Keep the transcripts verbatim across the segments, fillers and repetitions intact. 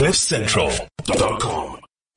cliff central dot com.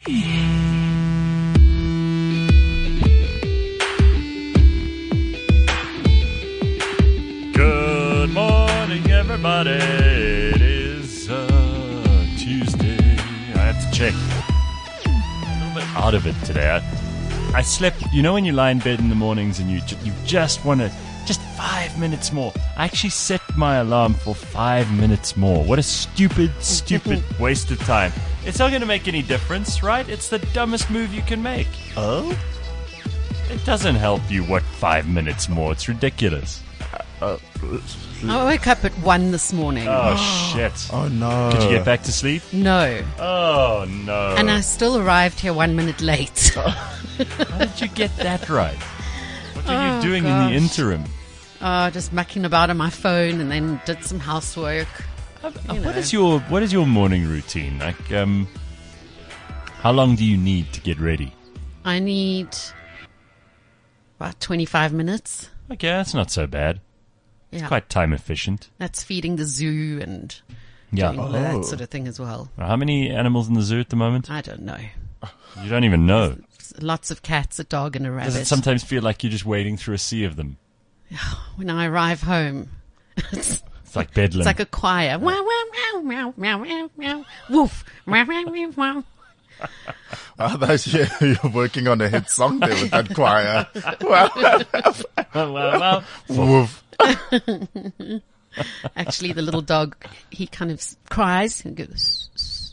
Good morning, everybody. It is uh, Tuesday. I have to check. A little bit out of it today. I, I slept. You know when you lie in bed in the mornings and you ju- you just want to just five minutes more. I actually set my alarm for five minutes more. What a stupid, stupid waste of time. It's not going to make any difference, right? It's the dumbest move you can make. Oh? It doesn't help you. What five minutes more? It's ridiculous. Uh, I woke up at one this morning. Oh, shit. oh no. Could you get back to sleep? No. Oh, no. And I still arrived here one minute late. How did you get that right? What are you Oh, doing in gosh. the interim? Oh, just mucking about on my phone and then did some housework. Uh, You What know. is your What is your morning routine? Like, um, how long do you need to get ready? I need about twenty-five minutes. Okay, that's not so bad. Yeah. Quite time efficient. That's feeding the zoo and Yeah. doing all Oh. that sort of thing as well. How many animals in the zoo at the moment? I don't know. You don't even know. Lots of cats, a dog, and a Does it rabbit. sometimes feel like you're just wading through a sea of them? When I arrive home, it's, It's like bedlam. it's like a choir. Wow, wow, meow, meow, meow, meow, woof, meow, meow, meow, meow. Oh, those, you, you're working on a hit song there with that choir. Wow. well, well, well. Woof. Actually, the little dog, he kind of s- cries and goes.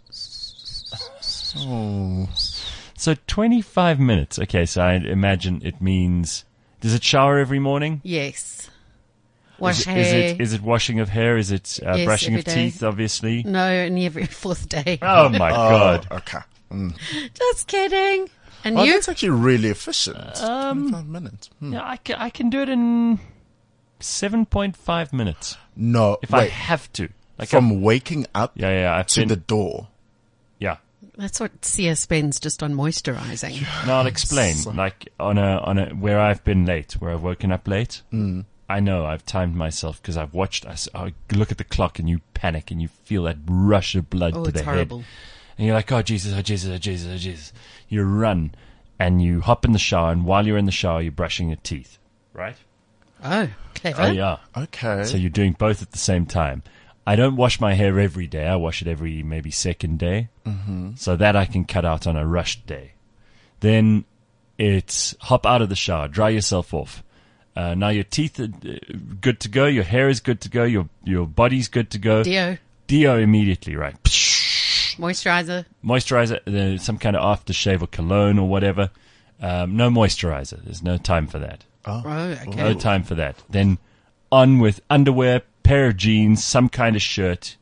Oh. So twenty-five minutes. Okay, so I imagine it means. Does it shower every morning? Yes. Wash Is, hair. is it is it washing of hair? Is it uh, Yes, brushing of every day. teeth? Obviously. No, only every fourth day. Oh my god! Oh, okay. Mm. Just kidding. And Oh, you? that's actually really efficient. Um, twenty-five minutes. Hmm. Yeah, I can, I can do it in seven point five minutes No, if I wait. have to. Like From I've- waking up yeah, yeah, I've to been, the door. yeah. That's what Sia spends just on moisturizing. No, I'll explain. Like on a on a where I've been late, where I've woken up late. Mm. I know I've timed myself because I've watched. I, s- I look at the clock and you panic and you feel that rush of blood Oh, to it's the horrible. head, and you're like, "Oh Jesus, oh Jesus, oh Jesus, oh Jesus!" You run and you hop in the shower, and while you're in the shower, you're brushing your teeth, right? Oh, clever. Oh yeah. Okay. So you're doing both at the same time. I don't wash my hair every day. I wash it every maybe second day. Mm-hmm. So that I can cut out on a rushed day. Then it's hop out of the shower, dry yourself off. Uh, now your teeth are uh, good to go. Your hair is good to go. Your your body's good to go. Deo, Deo immediately, right? moisturizer. Moisturizer, uh, some kind of aftershave or cologne or whatever. Um, no moisturizer. There's no time for that. Oh, okay. No time for that. Then on with underwear, pair of jeans, some kind of shirt.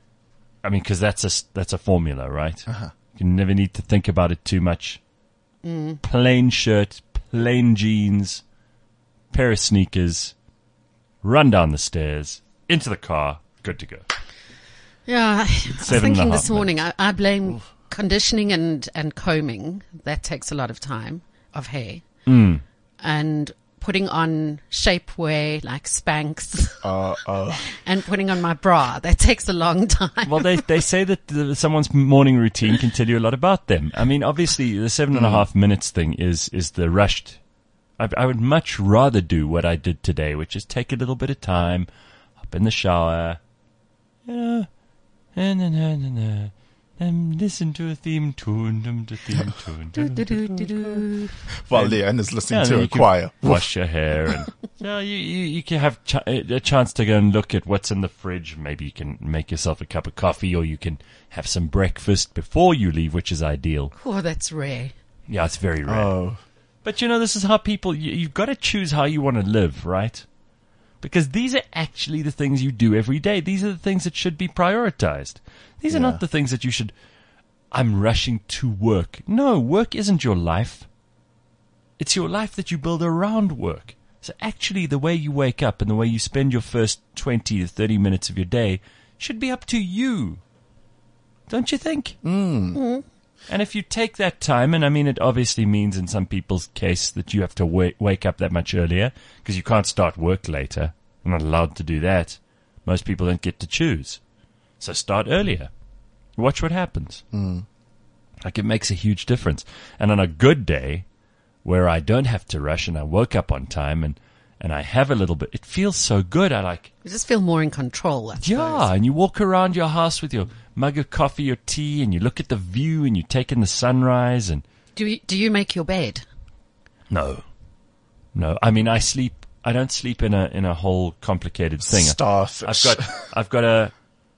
I mean, because that's a s- that's a formula, right? Uh-huh. You never need to think about it too much. Mm. Plain shirt, plain jeans, pair of sneakers, run down the stairs, into the car, good to go. Yeah, I was seven and a thinking half this morning, I, I blame conditioning and, and combing. That takes a lot of time of hair. Mm. And putting on shapewear like Spanx Uh, uh, and putting on my bra. That takes a long time. Well, they they say that the, someone's morning routine can tell you a lot about them. I mean, obviously, the seven and a half minutes thing is is the rushed. I, I would much rather do what I did today, which is take a little bit of time, hop in the shower, you know, and and and and, and listen to a theme tune, dum, to theme tune. Do, dum, do, do, do, do. while Leanne is listening Yeah, to then a you can choir. wash your hair, and so you, you you can have ch- a chance to go and look at what's in the fridge. Maybe you can make yourself a cup of coffee, or you can have some breakfast before you leave, which is ideal. Oh, that's rare. Yeah, it's very rare. Oh. But you know, this is how people. You, you've got to choose how you want to live, right? Because these are actually the things you do every day. These are the things that should be prioritized. These are Yeah. not the things that you should. I'm rushing to work. No, work isn't your life. It's your life that you build around work. So actually, the way you wake up and the way you spend your first twenty to thirty minutes of your day should be up to you. Don't you think? Mm. And if you take that time, and I mean, it obviously means in some people's case that you have to wake, wake up that much earlier because you can't start work later. You're not allowed to do that. Most people don't get to choose. So start earlier. watch what happens. Mm. Like, it makes a huge difference. And on a good day, where I don't have to rush and I woke up on time and, and I have a little bit, it feels so good. I like... You just feel more in control, I suppose. Yeah, and you walk around your house with your mug of coffee or tea and you look at the view and you take in the sunrise and... Do you, do you make your bed? No. No. I mean, I sleep... I don't sleep in a in a whole complicated thing. Starfish. I've got I've got a...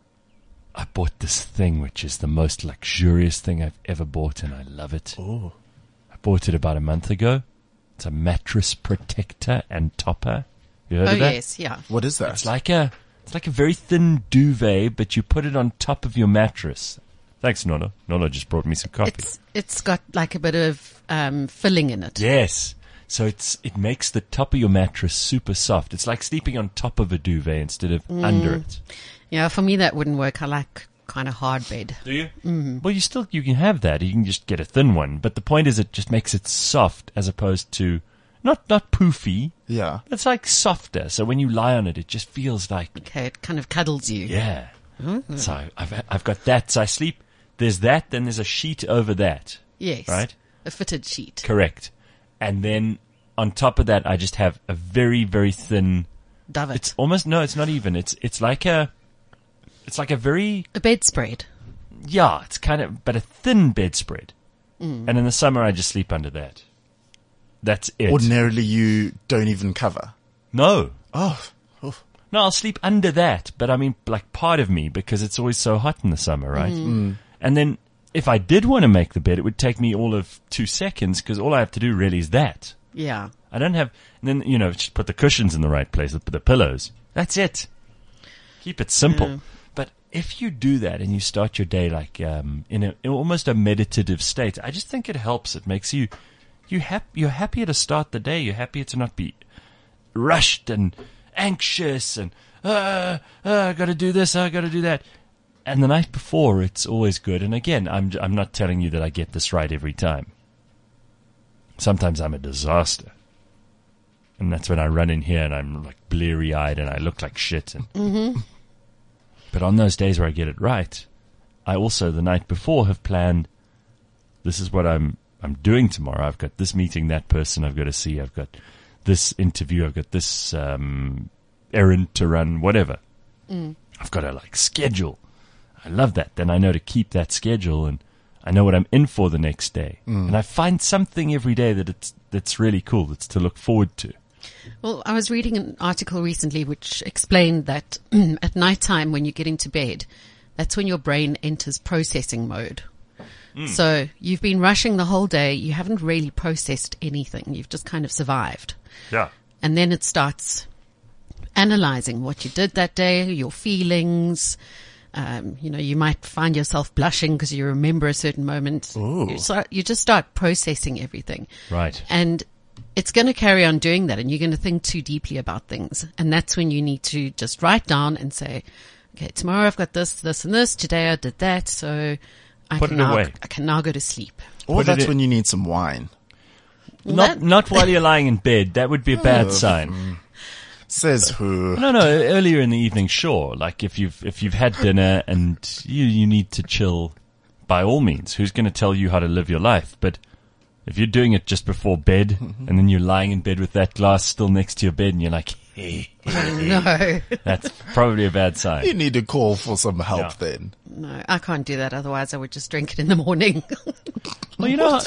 I bought this thing, which is the most luxurious thing I've ever bought, and I love it. Ooh. I bought it about a month ago. It's a mattress protector and topper. You heard Oh, of that? yes, yeah. What is that? It's like a it's like a very thin duvet, but you put it on top of your mattress. Thanks, Nono. Nono just brought me some coffee. It's It's got like a bit of um, filling in it. Yes. So it's it makes the top of your mattress super soft. It's like sleeping on top of a duvet instead of Mm. under it. Yeah, for me that wouldn't work. I like kind of hard bed. Do you? Mm-hmm. Well, you still you can have that. You can just get a thin one. But the point is, it just makes it soft as opposed to not not poofy. Yeah. It's like softer. So when you lie on it, it just feels like Okay, it kind of cuddles you. yeah. So I've I've got that. So I sleep. There's that. Then there's a sheet over that. Yes. Right? A fitted sheet. Correct. And then on top of that, I just have a very very thin. Dove It's it. almost no. It's not even. It's it's like a. It's like a very A bedspread. yeah. It's kind of but a thin bedspread. Mm. And in the summer, I just sleep under that. That's it. Ordinarily, you don't even cover. No. Oh. Oof. No, I'll sleep under that, but I mean, like, part of me, because it's always so hot in the summer, right? Mm. And then, if I did want to make the bed, it would take me all of two seconds, because all I have to do really is that. Yeah. I don't have, and then, you know, just put the cushions in the right place, put the pillows. That's it. Keep it simple. Yeah. But if you do that and you start your day like, um, in a, in almost a meditative state, I just think it helps. It makes you, you hap- you're happier to start the day. You're happier to not be rushed and anxious and, uh, uh, I gotta do this, I gotta do that. And the night before, it's always good. And again, I'm, I'm not telling you that I get this right every time. Sometimes I'm a disaster. And that's when I run in here and I'm like bleary eyed and I look like shit. And Mm-hmm. But on those days where I get it right, I also the night before have planned, this is what I'm, I'm doing tomorrow. I've got this meeting, that person I've got to see. I've got this interview. I've got this, um, errand to run, whatever. Mm. I've got to like schedule. I love that. Then I know to keep that schedule and I know what I'm in for the next day. Mm. And I find something every day that it's, that's really cool. That's to look forward to. Well, I was reading an article recently which explained that at night time when you get into bed, that's when your brain enters processing mode. Mm. So you've been rushing the whole day. You haven't really processed anything. You've just kind of survived. Yeah. And then it starts analyzing what you did that day, your feelings. Um, you know, you might find yourself blushing because you remember a certain moment. Ooh. You, start, you just start processing everything. Right. And it's going to carry on doing that, and you're going to think too deeply about things. And that's when you need to just write down and say, okay, tomorrow I've got this, this, and this. Today I did that. So I Put can it now, away. I can now go to sleep. Or Put it that's in- when you need some wine. Not That- not while you're lying in bed. That would be a bad sign. Says who? No, no. Earlier in the evening, sure. Like if you've if you've had dinner and you you need to chill, by all means. Who's going to tell you how to live your life? But if you're doing it just before bed and then you're lying in bed with that glass still next to your bed and you're like, hey, No, that's probably a bad sign. You need to call for some help Yeah. then. no, I can't do that. Otherwise I would just drink it in the morning. Well, you know,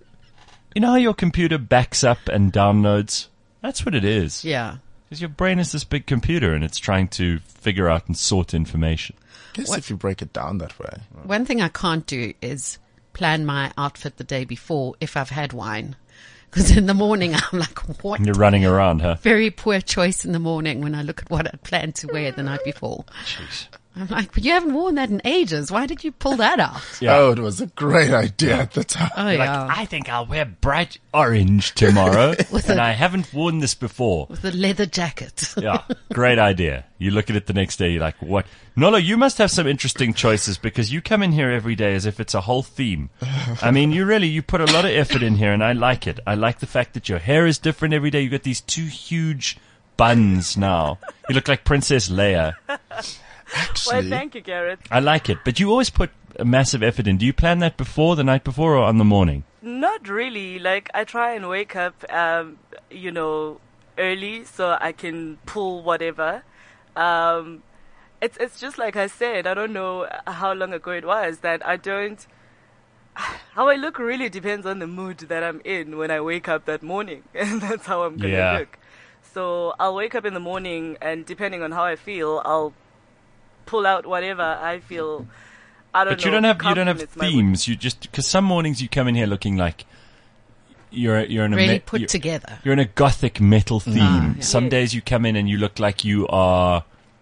you know how your computer backs up and downloads? That's what it is. Yeah. Because your brain is this big computer and it's trying to figure out and sort information. Guess What? if you break it down that way. One thing I can't do is plan my outfit the day before if I've had wine. Because in the morning I'm like, what? And you're running around, huh? Very poor choice in the morning when I look at what I planned to wear the night before. Jeez. I'm like, but you haven't worn that in ages. Why did you pull that out? Yeah. Oh, it was a great idea at the time. Oh, You're yeah. like, I think I'll wear bright orange tomorrow, With and a- I haven't worn this before. With a leather jacket. Yeah, great idea. You look at it the next day, you're like, what? Nolo, you must have some interesting choices because you come in here every day as if it's a whole theme. I mean, you really, you put a lot of effort in here, and I like it. I like the fact that your hair is different every day. You got these two huge buns now. You look like Princess Leia. Actually, Well, thank you, Garrett. I like it, but you always put a massive effort in. Do you plan that before, the night before, or on the morning? Not really. Like, I try and wake up, um, you know, early so I can pull whatever. Um, it's it's just like I said. I don't know how long ago it was that I don't. How I look really depends on the mood that I'm in when I wake up that morning, and that's how I'm gonna Yeah. look. So I'll wake up in the morning, and depending on how I feel, I'll pull out whatever I feel. I don't But know. you don't have you don't have compliments my mood. themes. You just because some mornings you come in here looking like you're you're in a Really me- put you're, together. you're in a gothic metal theme. Ah, yeah. Some Yeah. days you come in and you look like you are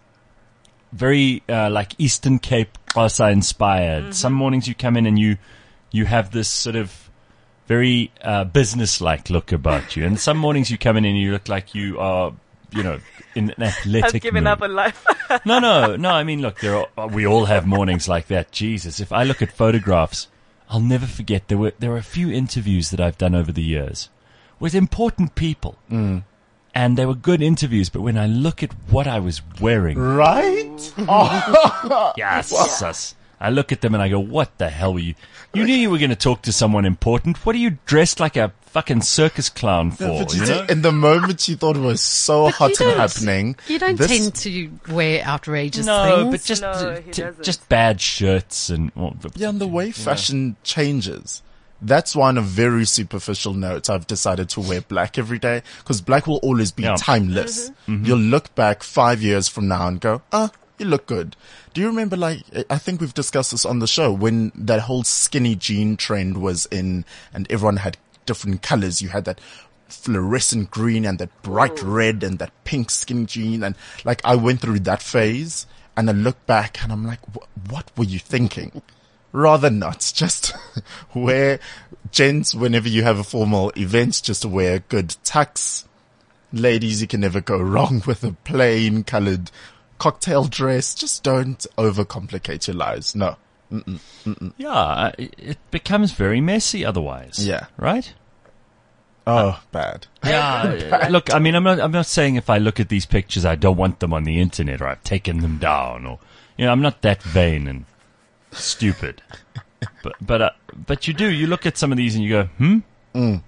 very uh, like Eastern Cape Xhosa inspired. Mm-hmm. Some mornings you come in and you you have this sort of very uh, business-like look about you, and some mornings you come in and you look like you are, you know, in an athletic I've given mood. up on life. No, no, no. I mean, look, there are, we all have mornings like that. Jesus, if I look at photographs, I'll never forget. There were there were a few interviews that I've done over the years with important people, Mm. and they were good interviews. But when I look at what I was wearing, Right? yes, sus, I look at them and I go, "What the hell were you? You knew you were going to talk to someone important. What are you dressed like a fucking circus clown for?" But you you see, know? in the moment you thought it was so But hot you and don't- happening. You don't this- tend to wear outrageous No, things. but just No, he t- doesn't. just bad shirts and well, Yeah, and the way fashion changes. That's why on a very superficial note, I've decided to wear black every day because black will always be Yeah. timeless. You'll look back five years from now and go, ah, you look good. Do you remember, like, I think we've discussed this on the show when that whole skinny jean trend was in and everyone had different colors. You had that fluorescent green and that bright red and that pink skinny jean. And like, I went through that phase and I look back and I'm like, "Wh- what were you thinking? Rather not. Just wear, gents, whenever you have a formal event, just wear good tux. Ladies, you can never go wrong with a plain colored cocktail dress. Just don't overcomplicate your lives. No. yeah, I- it becomes very messy otherwise. Yeah. Right? Oh, bad. Yeah. Look, I mean, I'm not. I'm not saying if I look at these pictures, I don't want them on the internet or I've taken them down, or you know, I'm not that vain and stupid. But but uh, but you do. You look at some of these and you go, hmm.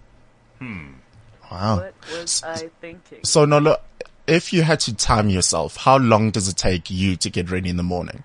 Wow. What was I thinking? So, Nolo, if you had to time yourself, how long does it take you to get ready in the morning?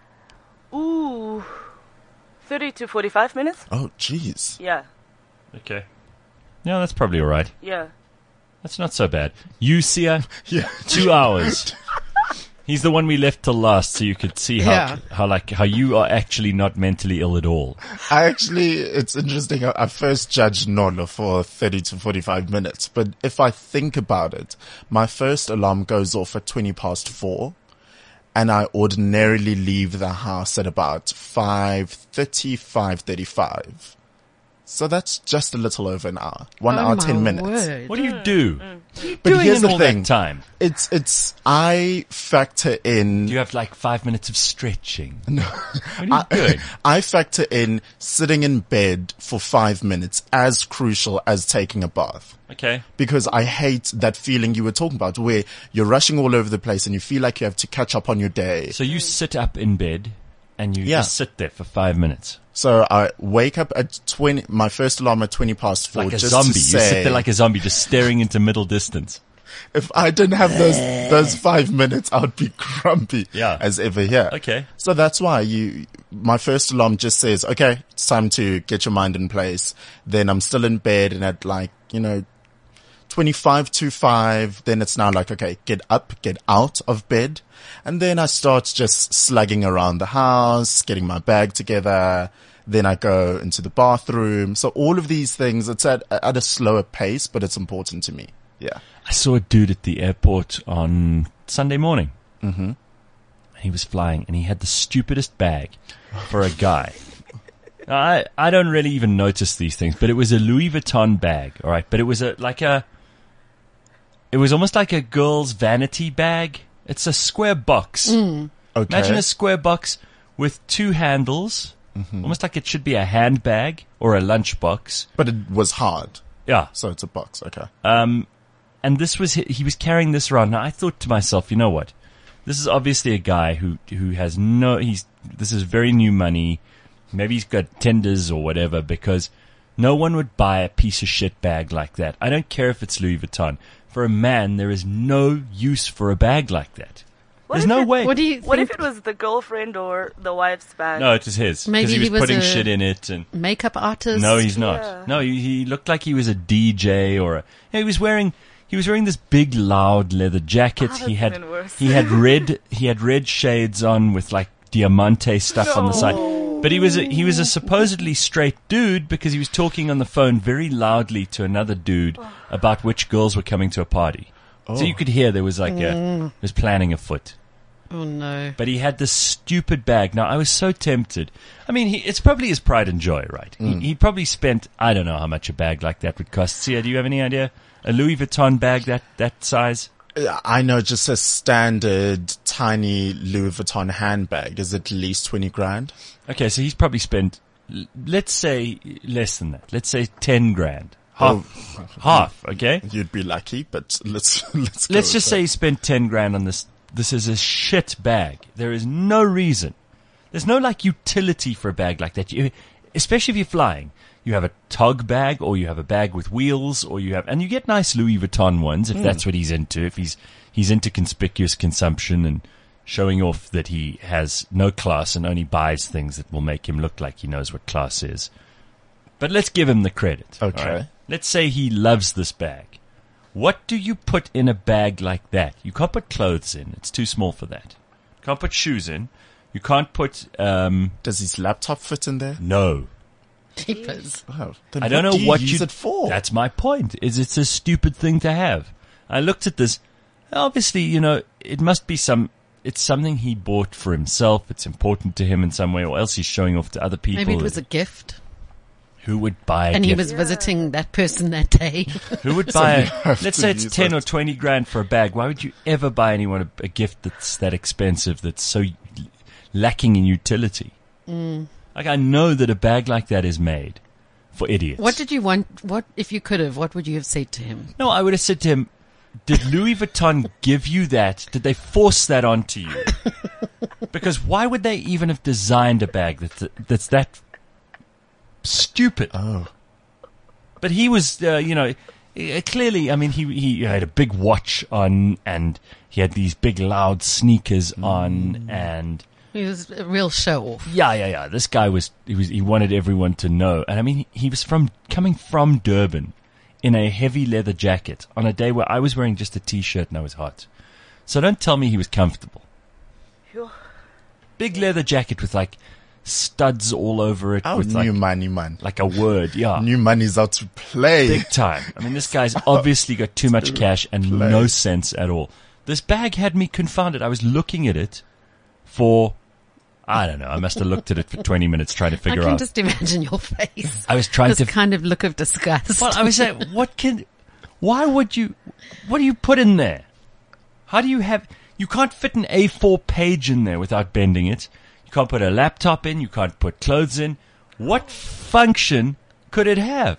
Ooh, thirty to forty-five minutes? Oh, jeez. Yeah, Okay. Yeah, that's probably all right. yeah. That's not so bad. You see, uh, Yeah. two hours. He's the one we left till last, so you could see how Yeah. how like how you are actually not mentally ill at all. I actually, it's interesting. I, I first judged Nolo for thirty to forty-five minutes, but if I think about it, my first alarm goes off at twenty past four, and I ordinarily leave the house at about five thirty, five thirty-five. So that's just a little over an hour. One Oh hour, my ten minutes. word. What do you do? What are you But doing here's in the all thing. that time? It's, it's, I factor in. Do you have like five minutes of stretching? No. What are you doing? I factor in sitting in bed for five minutes as crucial as taking a bath. Okay. Because I hate that feeling you were talking about where you're rushing all over the place and you feel like you have to catch up on your day. So you sit up in bed and you Yeah. just sit there for five minutes. So I wake up at twenty, my first alarm at twenty past four. Like a just zombie. To You say, sit there like a zombie just staring into middle distance. if I didn't have those, those five minutes, I would be grumpy Yeah. as ever here. Okay. So that's why you, my first alarm just says, okay, it's time to get your mind in place. Then I'm still in bed and at like, you know, twenty-five to five, then it's now like, okay, get up, get out of bed. And then I start just slugging around the house, getting my bag together. Then I go into the bathroom. So all of these things, it's at, at a slower pace, but it's important to me. Yeah. I saw a dude at the airport on Sunday morning. Mm-hmm. He was flying and he had the stupidest bag for a guy. I I don't really even notice these things, but it was a Louis Vuitton bag, all right? But it was a like a it was almost like a girl's vanity bag. It's a square box. Okay. Imagine a square box with two handles, almost like it should be a handbag or a lunchbox. But it was hard. Yeah. So it's a box. Okay. Um, and this was, he was carrying this around. Now I thought to myself, you know what? This is obviously a guy who, who has no, he's, this is very new money. maybe he's got tenders or whatever, because no one would buy a piece of shit bag like that. I don't care if it's Louis Vuitton. For a man, there is no use for a bag like that. What There's if no it- way. What do you think? What if it was the girlfriend or the wife's bag? No, it was his. Maybe Because he was, he was putting a- shit in it. And makeup artist? no, he's not. Yeah. No, he, he looked like he was a D J or a. Yeah, he was wearing. He was wearing this big, loud leather jacket. Oh, he that's had. even worse. He had red. He had red shades on with like diamante stuff on the side. But he was a, he was a supposedly straight dude because he was talking on the phone very loudly to another dude about which girls were coming to a party. So you could hear there was like a there was planning afoot. Oh, no. But he had this stupid bag. Now, I was so tempted. I mean, he, it's probably his pride and joy, right? He, he probably spent, I don't know how much a bag like that would cost. Sia, do you have any idea? A Louis Vuitton bag that, that size? Uh, I know just a standard tiny Louis Vuitton handbag is at least twenty grand. Okay, so he's probably spent, l- let's say, less than that. Let's say ten grand. Half. Oh. Half, okay? You'd be lucky, but let's let's go Let's with just that. say he spent ten grand on this. This is a shit bag. There is no reason. There's no like utility for a bag like that. You, especially if you're flying. You have a tug bag, or you have a bag with wheels, or you have, and you get nice Louis Vuitton ones if that's what he's into. If he's he's into conspicuous consumption and showing off that he has no class and only buys things that will make him look like he knows what class is. But let's give him the credit. Okay. all right? Let's say he loves this bag. What do you put in a bag like that? You can't put clothes in. It's too small for that. You can't put shoes in. You can't put, um, Does his laptop fit in there? no. Jeepers. Oh, then I don't know do you what use you, it for. That's my point. Is it's a stupid thing to have. I looked at this. Obviously, you know, it must be some, it's something he bought for himself. It's important to him in some way, or else he's showing off to other people. Maybe it was a gift. Who would buy a And he gift? was visiting that person that day. Who would buy? you A, have let's to say it's use ten it. or twenty grand for a bag. Why would you ever buy anyone a, a gift that's that expensive? That's so lacking in utility. Mm. Like I know that a bag like that is made for idiots. What did you want? What, if you could have, what would you have said to him? No, I would have said to him, did Louis Vuitton give you that? Did they force that onto you? Because why would they even have designed a bag that's, that's that stupid? Oh. But he was, uh, you know, uh, clearly, I mean, he, he had a big watch on and he had these big loud sneakers on and... He was a real show off. Yeah, yeah, yeah. This guy was he was he wanted everyone to know. And I mean, he was from coming from Durban in a heavy leather jacket on a day where I was wearing just a t-shirt and I was hot. So don't tell me he was comfortable. Phew. Big leather jacket with like studs all over it Oh, with new like, money, man. like a word. Yeah. New money's out to play. Big time. I mean, this guy's obviously got too much cash and play. no sense at all. This bag had me confounded. I was looking at it for I don't know. I must have looked at it for twenty minutes trying to I figure can out. just imagine your face. I was trying This to. kind of look of disgust. Well, I was saying, what can? Why would you? What do you put in there? How do you have? You can't fit an A four page in there without bending it. You can't put a laptop in. You can't put clothes in. What function could it have?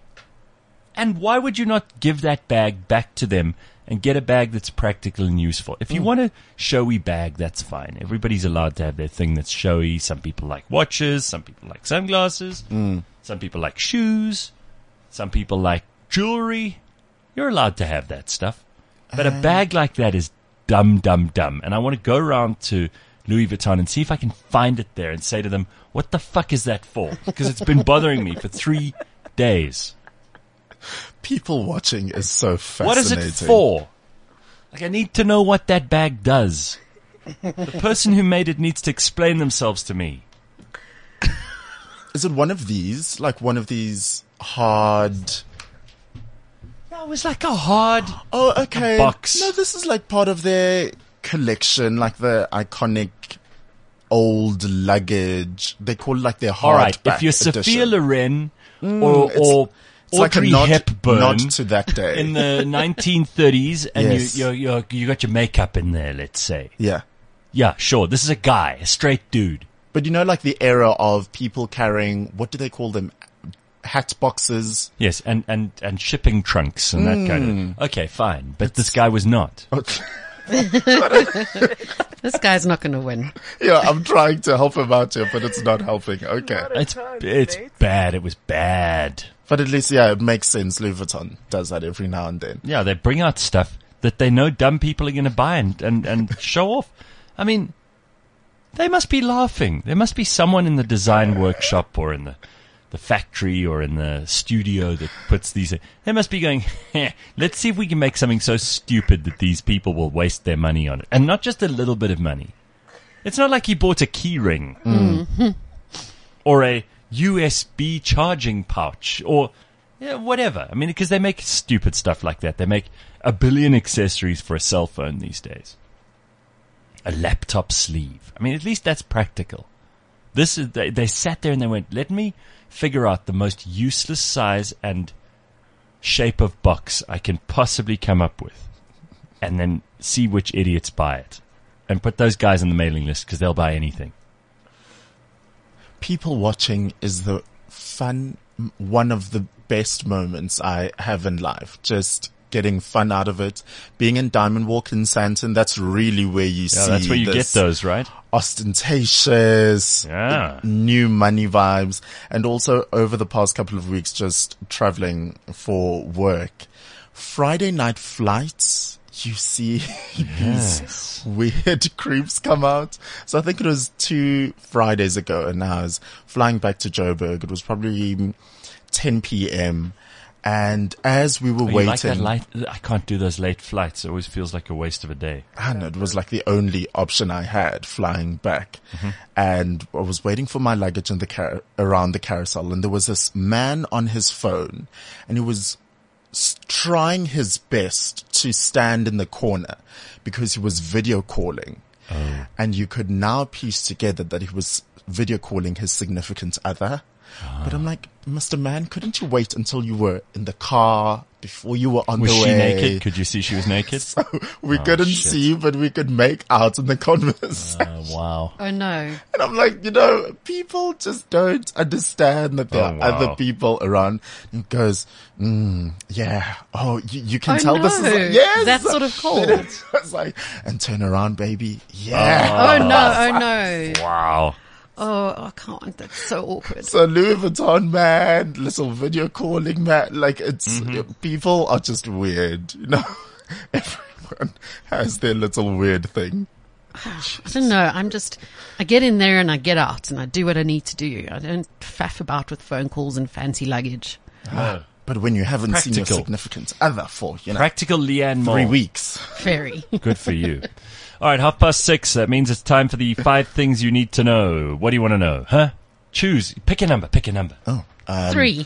And why would you not give that bag back to them and get a bag that's practical and useful? If you want a showy bag, that's fine. Everybody's allowed to have their thing that's showy. Some people like watches. Some people like sunglasses. Some people like shoes. Some people like jewelry. You're allowed to have that stuff. But a bag like that is dumb, dumb, dumb. And I want to go around to Louis Vuitton and see if I can find it there and say to them, what the fuck is that for? Because it's been bothering me for three days. People watching is so fascinating. What is it for? Like, I need to know what that bag does. The person who made it needs to explain themselves to me. Is it one of these? Like one of these hard... No, it was like a hard... Oh, okay. box. No, this is like part of their collection, like the iconic old luggage. They call it like their All right, hardback if you're Sophia edition. Loren or, Mm, it's- or It's like a Audrey nod, Hepburn nod to that day. in the nineteen thirties and Yes. you, you, you, you got your makeup in there, let's say. Yeah. Yeah, sure. This is a guy, a straight dude. But you know, like the era of people carrying, what do they call them? Hat boxes. Yes, and, and, and shipping trunks and that kind Mm. of... Okay, fine. But this guy was not. This guy's not going to win. Yeah, I'm trying to help him out here, but it's not helping. Okay. Not a It's chance, it's mate. bad. It was bad. But at least, yeah, it makes sense. Louis Vuitton does that every now and then. Yeah, they bring out stuff that they know dumb people are going to buy and, and, and show off. I mean, they must be laughing. There must be someone in the design workshop or in the, the factory or in the studio that puts these. They must be going, "Heh, let's see if we can make something so stupid that these people will waste their money on it. And not just a little bit of money. It's not like he bought a key ring Mm-hmm. or a U S B charging pouch or yeah, whatever. I mean, because they make stupid stuff like that. They make a billion accessories for a cell phone these days. A laptop sleeve. I mean, at least that's practical. This is they, they sat there and they went, let me figure out the most useless size and shape of box I can possibly come up with, and then see which idiots buy it, and put those guys on the mailing list because they'll buy anything. People watching is the fun, one of the best moments I have in life. Just getting fun out of it. Being in Diamond Walk in Sandton, that's really where you Yeah, see that's where you get this those, right? ostentatious, Yeah. new money vibes. And also over the past couple of weeks, just traveling for work. Friday night flights, you see these weird creeps come out. So I think it was two Fridays ago, and I was flying back to Joburg. It was probably ten p.m. And as we were Oh, you waiting, like that light? I can't do those late flights. It always feels like a waste of a day. I know, it was like the only option I had flying back. And I was waiting for my luggage in the car- around the carousel, and there was this man on his phone, and he was s- trying his best to stand in the corner because he was video calling. And you could now piece together that he was video calling his significant other. But I'm like, Mister Man, couldn't you wait until you were in the car before you were on Was the she way? naked? Could you see she was naked? We couldn't shit. see, but we could make out in the conversation. Oh, wow. Oh no. And I'm like, you know, people just don't understand that there Oh, are wow. other people around. And goes, mm, yeah. Oh, you, you can Oh, tell this is no. like, yes. That's sort of cool. It's like, and turn around, baby. Yeah. Oh no, oh no. Wow. Oh, I can't. That's so awkward. So Louis Vuitton man, little video calling man, like it's, Mm-hmm. people are just weird, you know? Everyone has their little weird thing. I don't know. I'm just, I get in there and I get out and I do what I need to do. I don't faff about with phone calls and fancy luggage. No. But when you haven't seen your Practical. significant other for, you know, Practical Leanne three Moore. weeks. Very. Good for you. All right, half past six. That means it's time for the five things you need to know. What do you want to know? Huh? Choose. Pick a number. Pick a number. Oh, um, Three.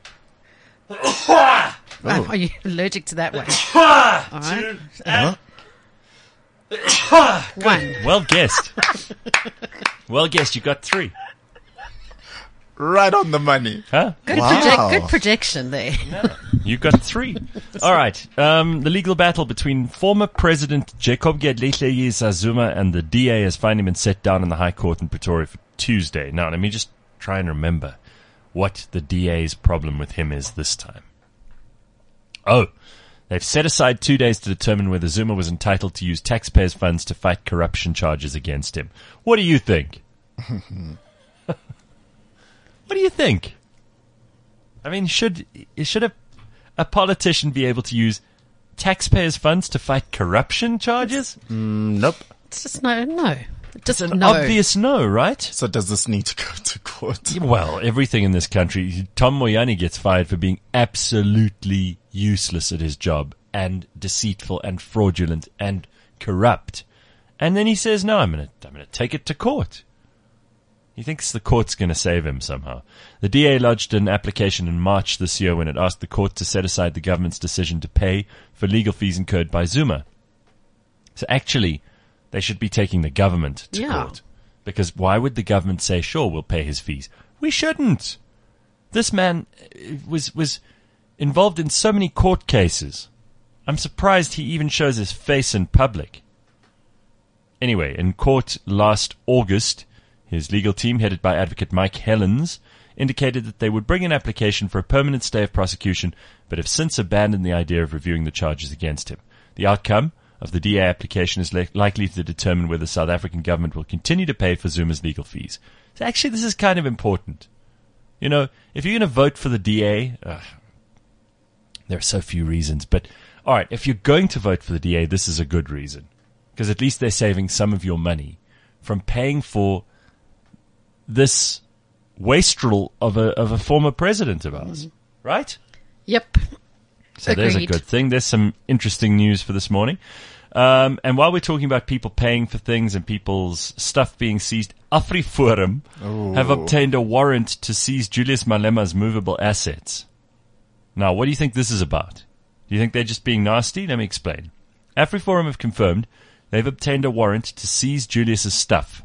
Wow, are you allergic to that one? All right. One. Well guessed. Well guessed. You got three. right on the money. Huh? Good, Wow. project, good projection there. You got three. All right. Um, the legal battle between former President Jacob Gedleyitley Zuma and the D A has finally been set down in the High Court in Pretoria for Tuesday. Now, let me just try and remember what the D A's problem with him is this time. Oh, they've set aside two days to determine whether Zuma was entitled to use taxpayers' funds to fight corruption charges against him. What do you think? What do you think? I mean, should should a a politician be able to use taxpayers' funds to fight corruption charges? Nope. It's just no, no. Just It's an no. obvious no, right? So does this need to go to court? Well, everything in this country. Tom Moyani gets fired for being absolutely useless at his job and deceitful and fraudulent and corrupt. And then he says, no, I'm going to I'm going to take it to court. He thinks the court's going to save him somehow. The D A lodged an application in March this year when it asked the court to set aside the government's decision to pay for legal fees incurred by Zuma. So actually, they should be taking the government to Yeah. court. Because why would the government say, sure, we'll pay his fees? We shouldn't. This man uh, was was involved in so many court cases. I'm surprised he even shows his face in public. Anyway, in court last August, his legal team, headed by advocate Mike Helens, indicated that they would bring an application for a permanent stay of prosecution, but have since abandoned the idea of reviewing the charges against him. The outcome? of the D A application is li- likely to determine whether the South African government will continue to pay for Zuma's legal fees. So actually, this is kind of important. You know, if you're going to vote for the D A, ugh, there are so few reasons. But, all right, if you're going to vote for the D A, this is a good reason. Because at least they're saving some of your money from paying for this wastrel of a of a former president of ours. Mm. Right? Yep. So Agreed. There's a good thing. There's some interesting news for this morning. Um, and while we're talking about people paying for things and people's stuff being seized, AfriForum Ooh. have obtained a warrant to seize Julius Malema's movable assets. Now, what do you think this is about? Do you think they're just being nasty? Let me explain. AfriForum have confirmed they've obtained a warrant to seize Julius's stuff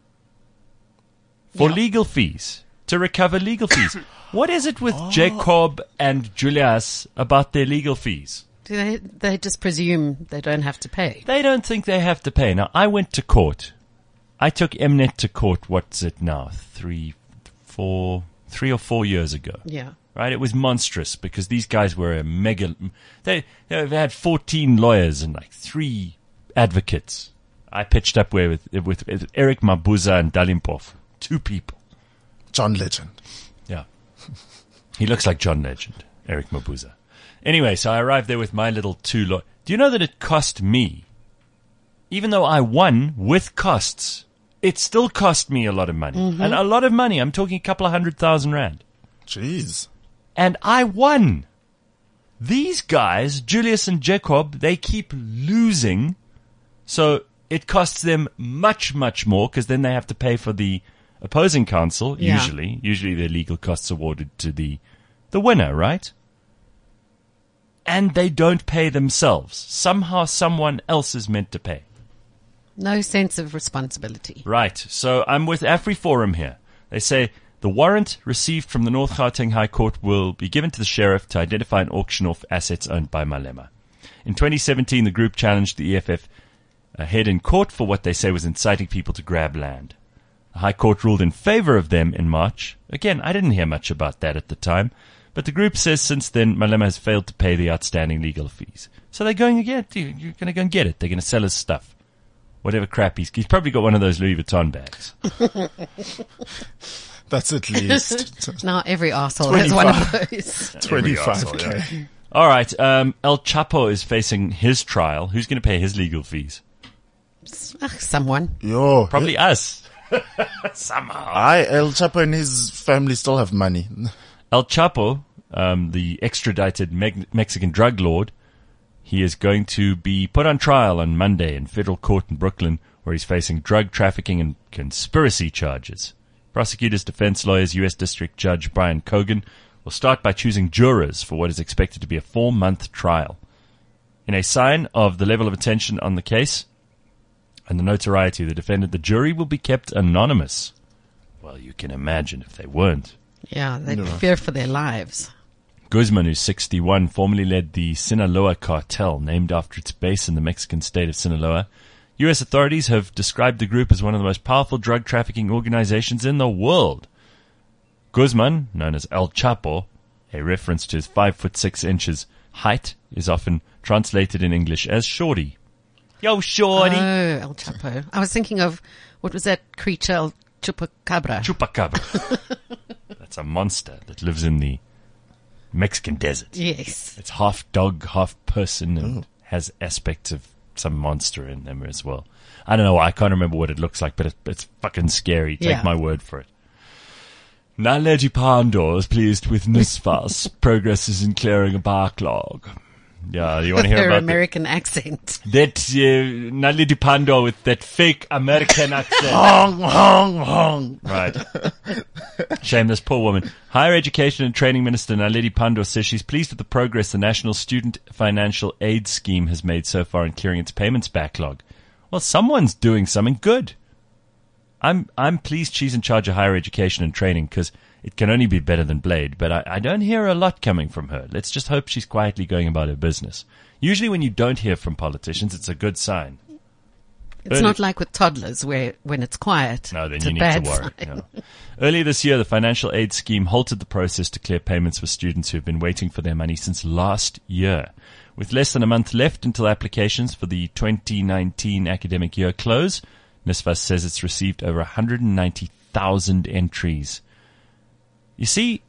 for Yeah. legal fees, to recover legal fees. What is it with Jacob and Julius about their legal fees? Do they, they just presume they don't have to pay. They don't think they have to pay. Now, I went to court. I took Mnet to court, what's it now? Three, four, three or four years ago. Yeah. Right? It was monstrous because these guys were a mega, they, they had fourteen lawyers and like three advocates. I pitched up where with, with, with Eric Mabuza and Dalimpov. Two people. John Legend. Yeah. He looks like John Legend, Eric Mabuza. Anyway, so I arrived there with my little two law. Do you know that it cost me, even though I won with costs, it still cost me a lot of money. Mm-hmm. And a lot of money. I'm talking a couple of hundred thousand rand. Jeez. And I won. These guys, Julius and Jacob, they keep losing. So it costs them much, much more because then they have to pay for the opposing counsel, Yeah. usually. Usually their legal costs awarded to the, the winner, right? And they don't pay themselves. Somehow someone else is meant to pay. No sense of responsibility. Right. So I'm with AfriForum here. They say the warrant received from the North Gauteng High Court will be given to the sheriff to identify and auction off assets owned by Malema. In twenty seventeen, the group challenged the E F F ahead in court for what they say was inciting people to grab land. The High Court ruled in favor of them in March. Again, I didn't hear much about that at the time. But the group says since then, Malema has failed to pay the outstanding legal fees. So they're going to get, you're going to go and get it. They're going to sell his stuff. Whatever crap he's, he's probably got one of those Louis Vuitton bags. That's at least Now every arsehole has one of those. twenty-five Every K. arsehole, yeah. All right. Um, El Chapo is facing his trial. Who's going to pay his legal fees? Ugh, someone. Yo. Probably us. Somehow. I, El Chapo and his family still have money. El Chapo, um, the extradited Me- Mexican drug lord, he is going to be put on trial on Monday in federal court in Brooklyn, where he's facing drug trafficking and conspiracy charges. Prosecutors, defense lawyers, U S District Judge Brian Cogan will start by choosing jurors for what is expected to be a four-month trial. In a sign of the level of attention on the case and the notoriety of the defendant, the jury will be kept anonymous. Well, you can imagine if they weren't. Yeah, they'd fear for their lives. Guzman, who's sixty-one, formerly led the Sinaloa cartel, named after its base in the Mexican state of Sinaloa. U S authorities have described the group as one of the most powerful drug trafficking organizations in the world. Guzman, known as El Chapo, a reference to his five foot six inches height, is often translated in English as Shorty. Yo, Shorty! Oh, El Chapo. I was thinking of, what was that creature, El Chupacabra? Chupacabra. That's a monster that lives in the Mexican desert. Yes. It's half dog, half person, and has aspects of some monster in them as well. I don't know. I can't remember what it looks like, but it, it's fucking scary. Take Yeah. my word for it. Naledi Pandor is pleased with NISFAS. Progress is in clearing a backlog. Yeah, you want to hear Her about the- American accent. that uh, Naledi Pandor with that fake American accent? Hong, hong, hong. Right. Shame this poor woman. Higher Education and Training Minister Naledi Pandor says she's pleased with the progress the National Student Financial Aid Scheme has made so far in clearing its payments backlog. Well, someone's doing something good. I'm I'm pleased she's in charge of higher education and training because it can only be better than Blade, but I, I don't hear a lot coming from her. Let's just hope she's quietly going about her business. Usually when you don't hear from politicians, it's a good sign. It's Early- not like with toddlers where when it's quiet, No, then it's you a need bad to worry. sign. Yeah. Earlier this year, the financial aid scheme halted the process to clear payments for students who have been waiting for their money since last year. With less than a month left until applications for the twenty nineteen academic year close, NSFAS says it's received over one hundred ninety thousand entries. You see,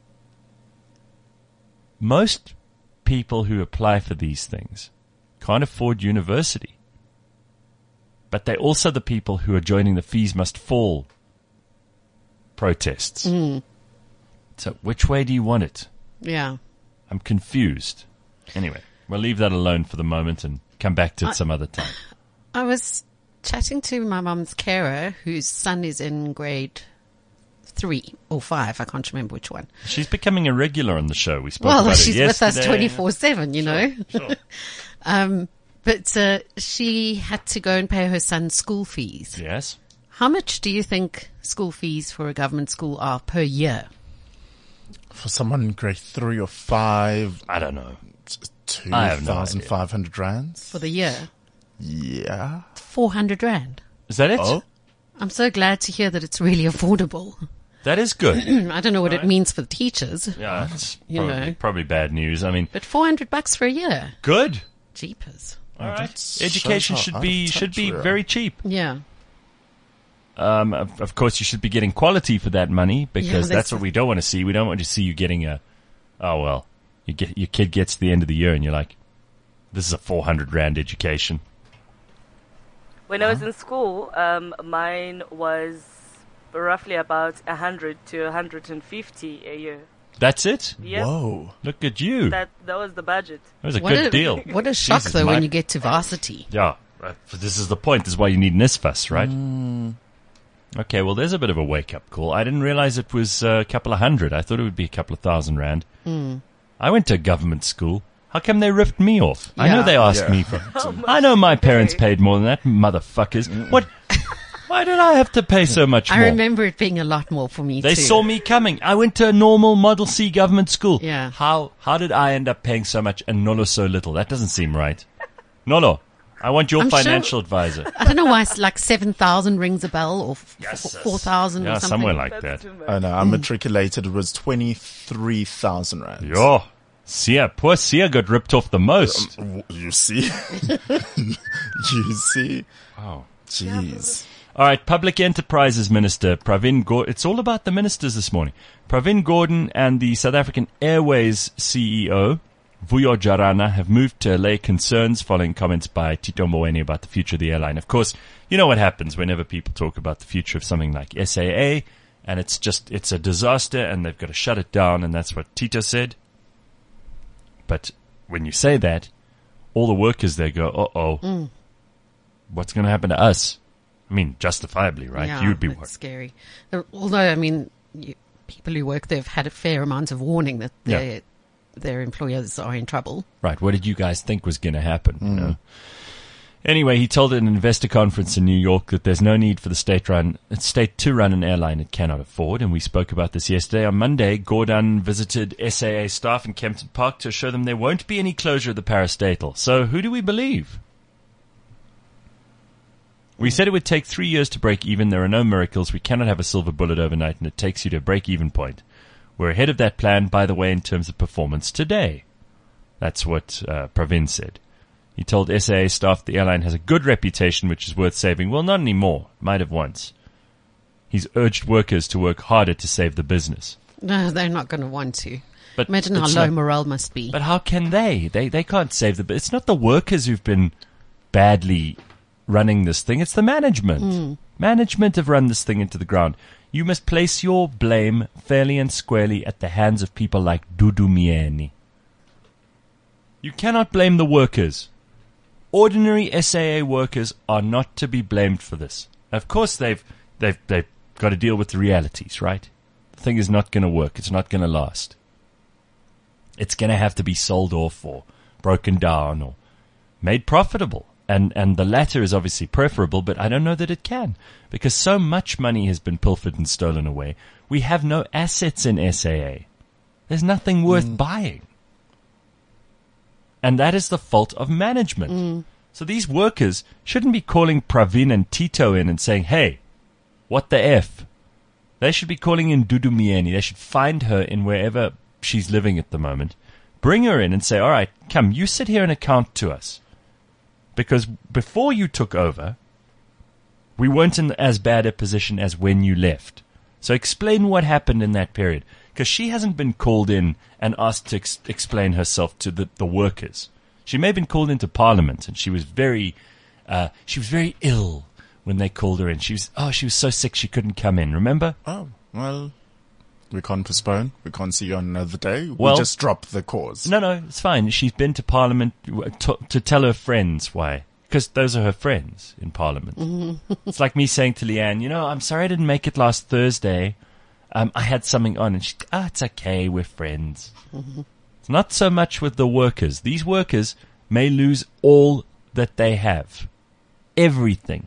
most people who apply for these things can't afford university. But they're also the people who are joining the fees must fall protests. Mm. So which way do you want it? Yeah. I'm confused. Anyway, we'll leave that alone for the moment and come back to it I- some other time. I was chatting to my mum's carer whose son is in grade three or five. I can't remember which one. She's becoming a regular on the show. We spoke Well, about she's it with us yesterday. twenty-four seven, you know. Sure. Um, but uh, she had to go and pay her son's school fees. Yes. How much do you think school fees for a government school are per year? For someone in grade three or five, I don't know. two I have no thousand idea. five hundred rands. For the year? Yeah. four hundred rand. Is that it? Oh, I'm so glad to hear that it's really affordable. That is good. I don't know what it Right. means for the teachers, Yeah, it's You probably, know. probably bad news. I mean, but four hundred bucks for a year. good. Jeepers. All right. that Education shows how should out be of touch should be we are. very cheap. Yeah. Um, of, of course, you should be getting quality for that money because Yeah, that's, that's what we don't want to see. We don't want to see you getting a, oh well, you get your kid gets to the end of the year and you're like, this is a four hundred rand education. When I was in school, um, mine was roughly about one hundred to one hundred fifty a year. That's it. Yeah, whoa. Look at you. That, that that was the budget. was a What good a, deal. What a shock, Jesus, though, my- when you get to varsity. Yeah, right. This is the point. This is why you need NSFAS, right? Mm. Okay, well, there's a bit of a wake-up call. I didn't realize it was uh, a couple of hundred. I thought it would be a couple of thousand rand. Mm. I went to government school. How come they ripped me off? I know Yeah. they asked Yeah. me for... I know my parents paid more than that, motherfuckers. What? Why did I have to pay so much I more? remember it being a lot more for me, They too. saw me coming. I went to a normal Model C government school. Yeah. How how did I end up paying so much and Nolo so little? That doesn't seem right. Nolo, I want your I'm sure- financial advisor. I don't know why it's like seven thousand rings a bell or f- Yes, yes. four thousand Yeah, or something. somewhere like That's that. too much. I know. I'm matriculated. It was twenty-three thousand rands. Yo, Sia, poor Sia got ripped off the most. W- You see? You see? Wow. Jeez. All right, Public Enterprises Minister Pravin Gordhan. It's all about the ministers this morning. Pravin Gordhan and the South African Airways C E O, Vuyo Jarana, have moved to allay concerns following comments by Tito Mboweni about the future of the airline. Of course, you know what happens whenever people talk about the future of something like S A A, and it's just, it's a disaster and they've got to shut it down, and that's what Tito said. But when you say that, all the workers there go, uh-oh, Mm. what's going to happen to us? I mean, justifiably, right? Yeah, You'd be that's worried. scary. Uh, Although, I mean, you, people who work there have had a fair amount of warning that Yeah. their their employers are in trouble. Right. What did you guys think was going to happen? You know? Anyway, he told an investor conference in New York that there's no need for the state run state to run an airline it cannot afford, and we spoke about this yesterday. On Monday, Gordhan visited S A A staff in Kempton Park to assure them there won't be any closure of the parastatal. So who do we believe? We said it would take three years to break even. There are no miracles. We cannot have a silver bullet overnight, and it takes you to a break-even point. We're ahead of that plan, by the way, in terms of performance today. That's what uh, Pravin said. He told S A A staff the airline has a good reputation, which is worth saving. Well, not anymore. Might have once. He's urged workers to work harder to save the business. No, they're not going to want to. But Imagine how it's low not- morale must be. But how can they? They they can't save the. It's not the workers who've been badly running this thing. It's the management. Management have run this thing into the ground. You must place your blame fairly and squarely at the hands of people like Dudu Mieni. You cannot blame the workers. Ordinary S A A workers are not to be blamed for this. Of course, they've they've they've got to deal with the realities, right? The thing is not going to work. It's not going to last. It's going to have to be sold off or broken down or made profitable. And and the latter is obviously preferable, but I don't know that it can, because so much money has been pilfered and stolen away. We have no assets in S A A. There's nothing worth buying. And that is the fault of management. So these workers shouldn't be calling Praveen and Tito in and saying, hey, what the F? They should be calling in Dudu Mieni. They should find her in wherever she's living at the moment. Bring her in and say, all right, come, you sit here and account to us. Because before you took over, we weren't in as bad a position as when you left. So explain what happened in that period. Because she hasn't been called in and asked to ex- explain herself to the, the workers. She may have been called into Parliament, and she was very, uh, she was very ill when they called her in. She was, oh, she was so sick she couldn't come in. Remember? Oh, well, we can't postpone. We can't see you on another day. Well, we just drop the cause. No, no, it's fine. She's been to Parliament to, to tell her friends why. Because those are her friends in Parliament. It's like me saying to Leanne, you know, I'm sorry I didn't make it last Thursday. Um, I had something on. And she's, ah, oh, it's okay. We're friends. It's not so much with the workers. These workers may lose all that they have. Everything.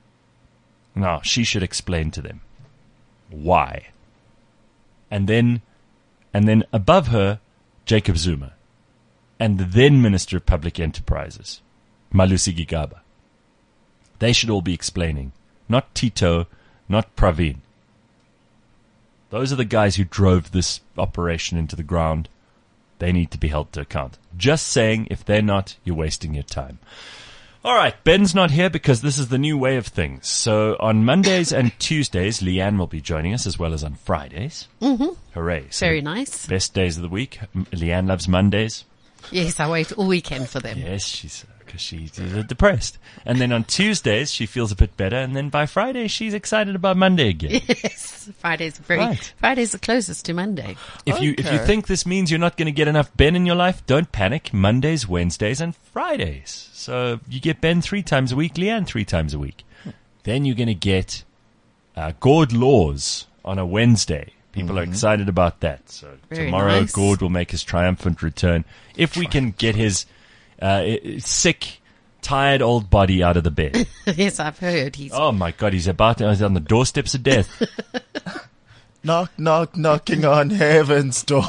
Now, she should explain to them why. And then, and then above her, Jacob Zuma. And the then Minister of Public Enterprises, Malusi Gigaba. They should all be explaining. Not Tito, not Praveen. Those are the guys who drove this operation into the ground. They need to be held to account. Just saying, if they're not, you're wasting your time. All right, Ben's not here because this is the new way of things. So on Mondays and Tuesdays, Leanne will be joining us as well as on Fridays. Mm-hmm. Hooray. So Very nice. Best days of the week. M- Leanne loves Mondays. Yes, I wait all weekend for them. Yes, she's because she's uh, depressed. And then on Tuesdays, she feels a bit better. And then by Friday, she's excited about Monday again. Yes, Friday's very. Right. Friday's the closest to Monday. If you if you Okay. think this means you're not going to get enough Ben in your life, don't panic. Mondays, Wednesdays, and Fridays. So you get Ben three times a week, Leanne three times a week. Then you're going to get uh, Gord Laws on a Wednesday. People are excited about that. So Very tomorrow, nice. Gord will make his triumphant return. If we can get his uh, i- i- sick, tired old body out of the bed. Yes, I've heard he's. Oh my God, he's about to, he's on the doorsteps of death. Knock, knock, knocking on heaven's door.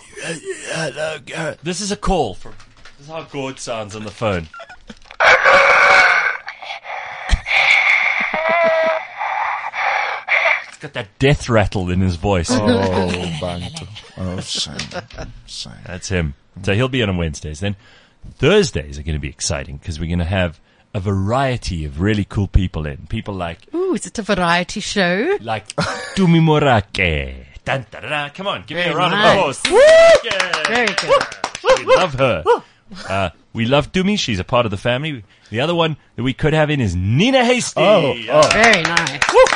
This is a call from. This is how Gord sounds on the phone. He's got that death rattle in his voice. Oh, Bantu. Oh, shame. Shame. That's him. So he'll be on on Wednesdays. Then Thursdays are going to be exciting because we're going to have a variety of really cool people in. People like Ooh, is it a variety show? like Tumi Morake. Dun, da, da, da. Come on, give me a Very round nice. of applause. Yeah. Very good. We love her. Uh, we love Dumi. She's a part of the family. The other one that we could have in is Nina Hasty. Oh, oh. Very nice.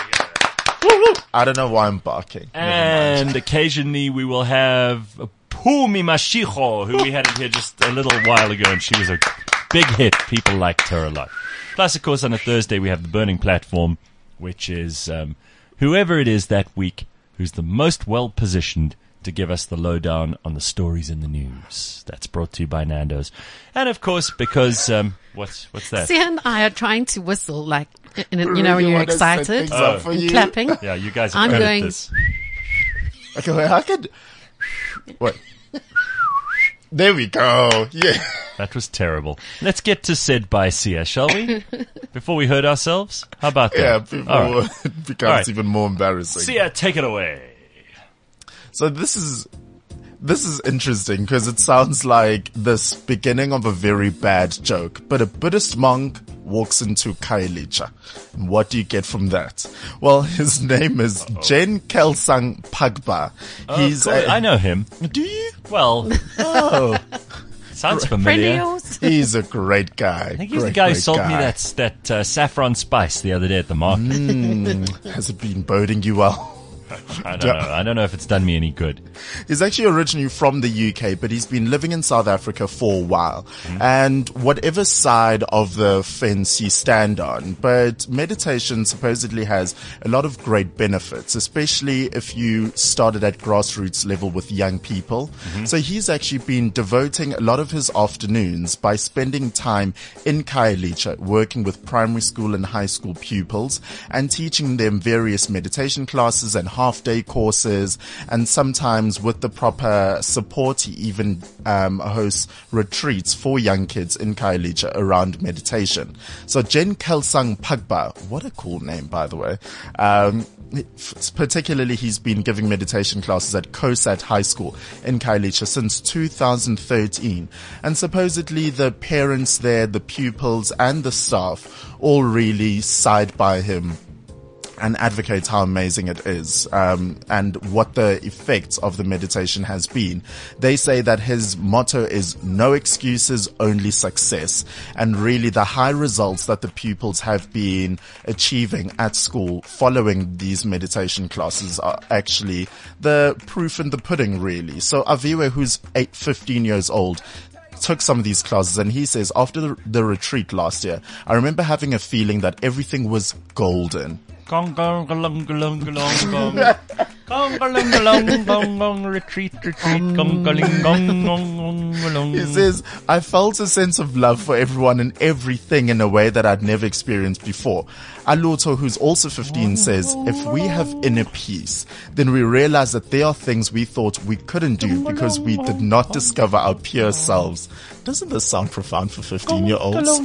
I don't know why I'm barking. And occasionally we will have Pumi Mashiho, who we had in here just a little while ago, and she was a big hit. People liked her a lot. Plus, of course, on a Thursday we have the Burning Platform, which is um, whoever it is that week who's the most well-positioned to give us the lowdown on the stories in the news. That's brought to you by Nando's. And, of course, because... Um, what's what's that? Sia and I are trying to whistle, like, in a, you know, when Really you're wanna set excited things up for and you. clapping. Yeah, you guys are I'm good going- at this. Okay, wait, I could. Wait. There we go. Yeah. That was terrible. Let's get to said by Sia, shall we? Before we hurt ourselves? How about that? Yeah, before All right. it becomes All right. even more embarrassing. Sia, take it away. So this is this is interesting because it sounds like this beginning of a very bad joke. But a Buddhist monk walks into Khayelitsha. And what do you get from that? Well, his name is Jen Kelsang Pagba. He's Oh, cool. a- I know him. Do you? Well, Oh, sounds Friend of familiar. yours? he's a great guy. I think he's great, the guy who great sold me guy. that that uh, saffron spice the other day at the market. Mm, has it been boding you well? I don't know. I don't know if it's done me any good. He's actually originally from the U K, but he's been living in South Africa for a while. Mm-hmm. And whatever side of the fence you stand on, but meditation supposedly has a lot of great benefits, especially if you started at grassroots level with young people. Mm-hmm. So he's actually been devoting a lot of his afternoons by spending time in Khayelitsha, working with primary school and high school pupils and teaching them various meditation classes and half-day courses, and sometimes with the proper support, he even um, hosts retreats for young kids in Khayelitsha around meditation. So Jen Kelsang Pagba, what a cool name, by the way. Um, particularly, he's been giving meditation classes at COSAT High School in Khayelitsha since two thousand thirteen. And supposedly the parents there, the pupils and the staff all really side by him and advocates how amazing it is, um, and what the effects of the meditation has been. They say that his motto is no excuses, only success. And really the high results that the pupils have been achieving at school following these meditation classes are actually the proof in the pudding, really. So Aviwe, who's eight, fifteen years old, took some of these classes, and he says after the, the retreat last year, I remember having a feeling that everything was golden. Gong gong gong gong gong gong gong gong gong gong retreat retreat gong gong gong gong gong. He says, I felt a sense of love for everyone and everything in a way that I'd never experienced before. Aluto, who's also fifteen, says, if we have inner peace, then we realize that there are things we thought we couldn't do because we did not discover our pure selves. Doesn't this sound profound for fifteen year olds?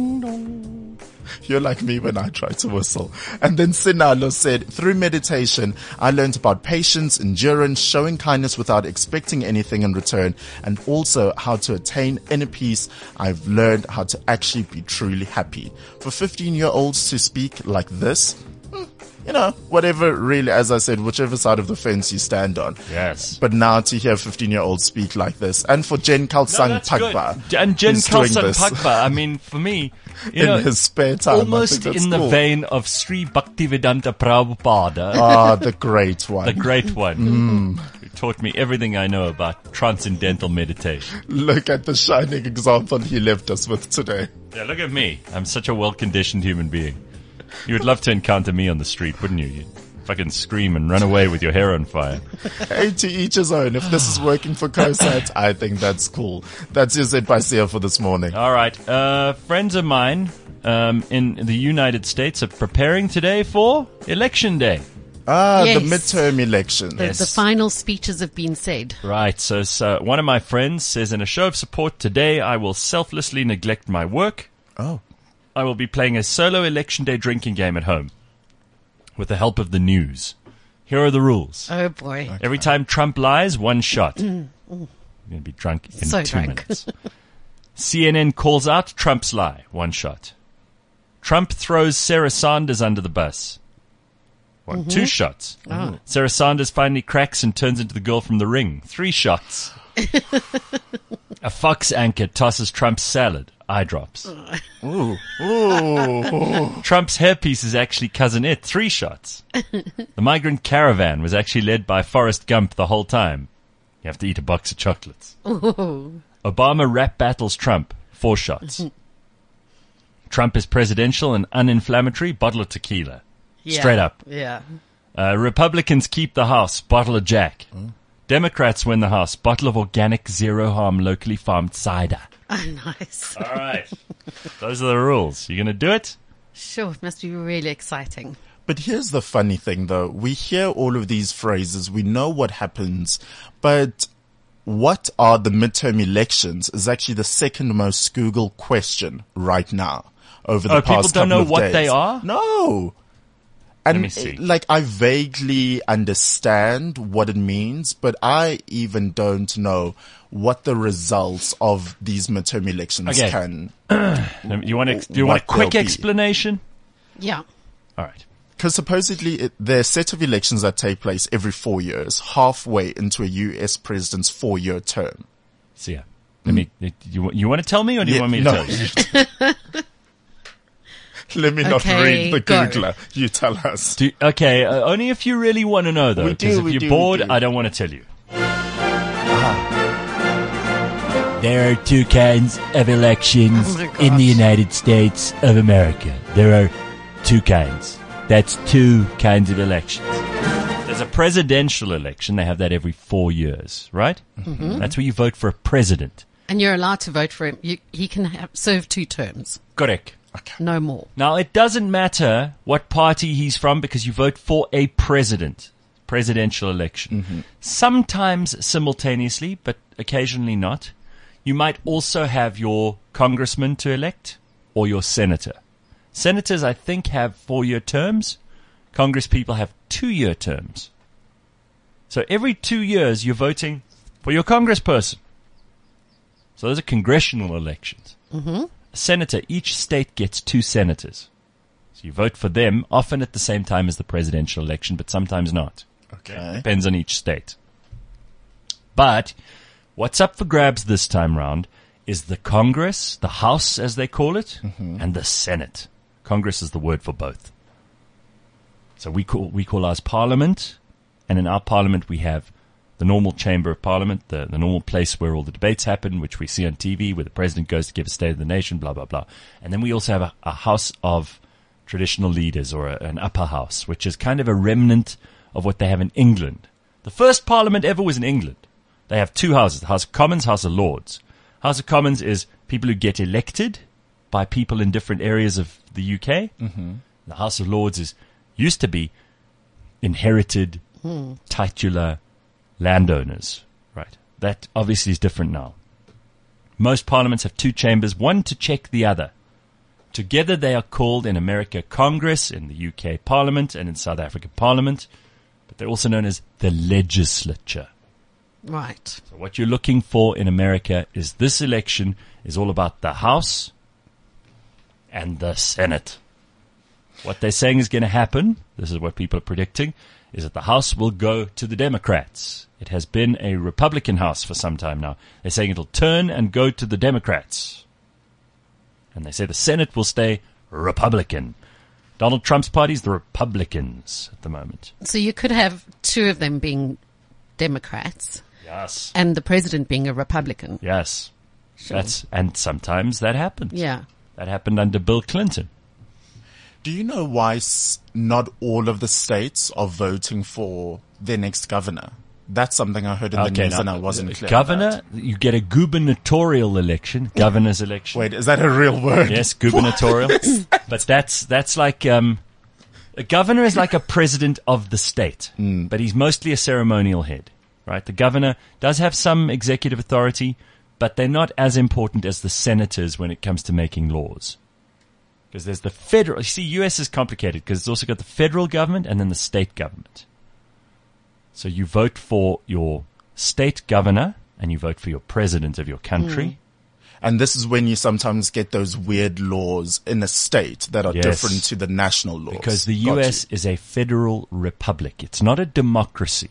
You're like me when I try to whistle. And then Sinalo said, through meditation, I learned about patience, endurance, showing kindness without expecting anything in return, and also how to attain inner peace. I've learned how to actually be truly happy. For fifteen year olds to speak like this, you know, whatever really, as I said, whichever side of the fence you stand on. Yes. But now to hear fifteen year olds speak like this, and for Jen Kelsang No, that's Pagba. good. And Jen who's doing Kelsang this Pagba, I mean, for me, you in know, his spare time, almost I think that's in the cool. vein of Sri Bhaktivedanta Prabhupada, Ah, the great one. the great one, who taught me everything I know about transcendental meditation. Look at the shining example he left us with today. Yeah, look at me. I'm such a well-conditioned human being. You would love to encounter me on the street, wouldn't you? You'd fucking scream and run away with your hair on fire. Hey, to each his own. If this is working for COSAT, I think that's cool. That's your Zed by Sia for this morning. All right. Uh, friends of mine um, in the United States are preparing today for Election Day. Ah, Yes. the midterm elections. The, Yes. the final speeches have been said. Right. So, so one of my friends says, in a show of support today, I will selflessly neglect my work. Oh. I will be playing a solo Election Day drinking game at home with the help of the news. Here are the rules. Oh boy. Every time Trump lies, one shot. You're going to be drunk in So two drunk. minutes. C N N calls out Trump's lie. One shot. Trump throws Sarah Sanders under the bus. One, two shots. Sarah Sanders finally cracks and turns into the girl from The Ring. Three shots. A Fox anchor tosses Trump's salad. Eye drops. Ooh. Ooh. Trump's hairpiece is actually Cousin It. Three shots. The migrant caravan was actually led by Forrest Gump the whole time. You have to eat a box of chocolates. Ooh. Obama rap battles Trump. Four shots. Trump is presidential and uninflammatory. Bottle of tequila. Yeah. Straight up. Yeah. Uh, Republicans keep the House. Bottle of Jack. Democrats win the House. Bottle of organic, zero-harm, locally farmed cider. Oh, nice. All right. Those are the rules. You going to do it? Sure, it must be really exciting. But here's the funny thing, though. We hear all of these phrases. We know what happens. But what are the midterm elections is actually the second most Googled question right now over the Oh, people past don't couple know of what days. they are? No. And Let me see. like, I vaguely understand what it means, but I even don't know what the results of these midterm elections Okay. can. You want to, do you want a What quick they'll be. explanation? Yeah. All right. Because supposedly it, there are a set of elections that take place every four years, halfway into a U S president's four-year term. So yeah. Let me, you, you want to tell me or do you Yeah, want me to no. tell you? Let me not Okay, read the go. Googler. You tell us. Do, okay, uh, only if you really want to know though. We do, Because if we you're do, we bored, do. I don't want to tell you. There are two kinds of elections Oh my in the gosh. United States of America. There are two kinds. That's two kinds of elections. There's a presidential election. They have that every four years, right? Mm-hmm. That's where you vote for a president. And you're allowed to vote for him. You, he can have, serve two terms, Correct. no more. Now, it doesn't matter what party he's from because you vote for a president. presidential election. Sometimes simultaneously, but occasionally not. You might also have your congressman to elect or your senator. Senators, I think, have four-year terms. Congress people have two-year terms. So every two years, you're voting for your congressperson. So those are congressional elections. Mm-hmm. A senator, each state gets two senators. So you vote for them, often at the same time as the presidential election, but sometimes not. Okay. Depends on each state. But what's up for grabs this time round is the Congress, the House as they call it, and the Senate. Congress is the word for both. So we call we call ours Parliament, and in our Parliament we have the normal chamber of Parliament, the, the normal place where all the debates happen, which we see on T V, where the president goes to give a state of the nation, blah, blah, blah. And then we also have a, a House of Traditional Leaders, or a, an upper house, which is kind of a remnant of what they have in England. The first Parliament ever was in England. They have two houses, the House of Commons, House of Lords. House of Commons is people who get elected by people in different areas of the U K. Mm-hmm. The House of Lords is used to be inherited, Hmm. titular landowners. Right. That obviously is different now. Most parliaments have two chambers, one to check the other. Together they are called in America Congress, in the U K Parliament, and in South Africa Parliament. But they're also known as the legislature. Right. So what you're looking for in America is this election is all about the House and the Senate. What they're saying is going to happen, this is what people are predicting, is that the House will go to the Democrats. It has been a Republican House for some time now. They're saying it'll turn and go to the Democrats. And they say the Senate will stay Republican. Donald Trump's party is the Republicans at the moment. So you could have two of them being Democrats Yes. and the president being a Republican. Yes. Sure. That's and sometimes that happens. Yeah. That happened under Bill Clinton. Do you know why s- not all of the states are voting for their next governor? That's something I heard in the news now, and I wasn't clear Governor, about. you get a gubernatorial election, governor's election. Wait, is that a real word? Yes, gubernatorial. But that's that's like um, a governor is like a president of the state, but he's mostly a ceremonial head, right? The governor does have some executive authority, but they're not as important as the senators when it comes to making laws. Because there's the federal, you see, U S is complicated because it's also got the federal government and then the state government. So you vote for your state governor and you vote for your president of your country. And this is when you sometimes get those weird laws in a state that are Yes. different to the national laws. Because the Got U S you. is a federal republic. It's not a democracy.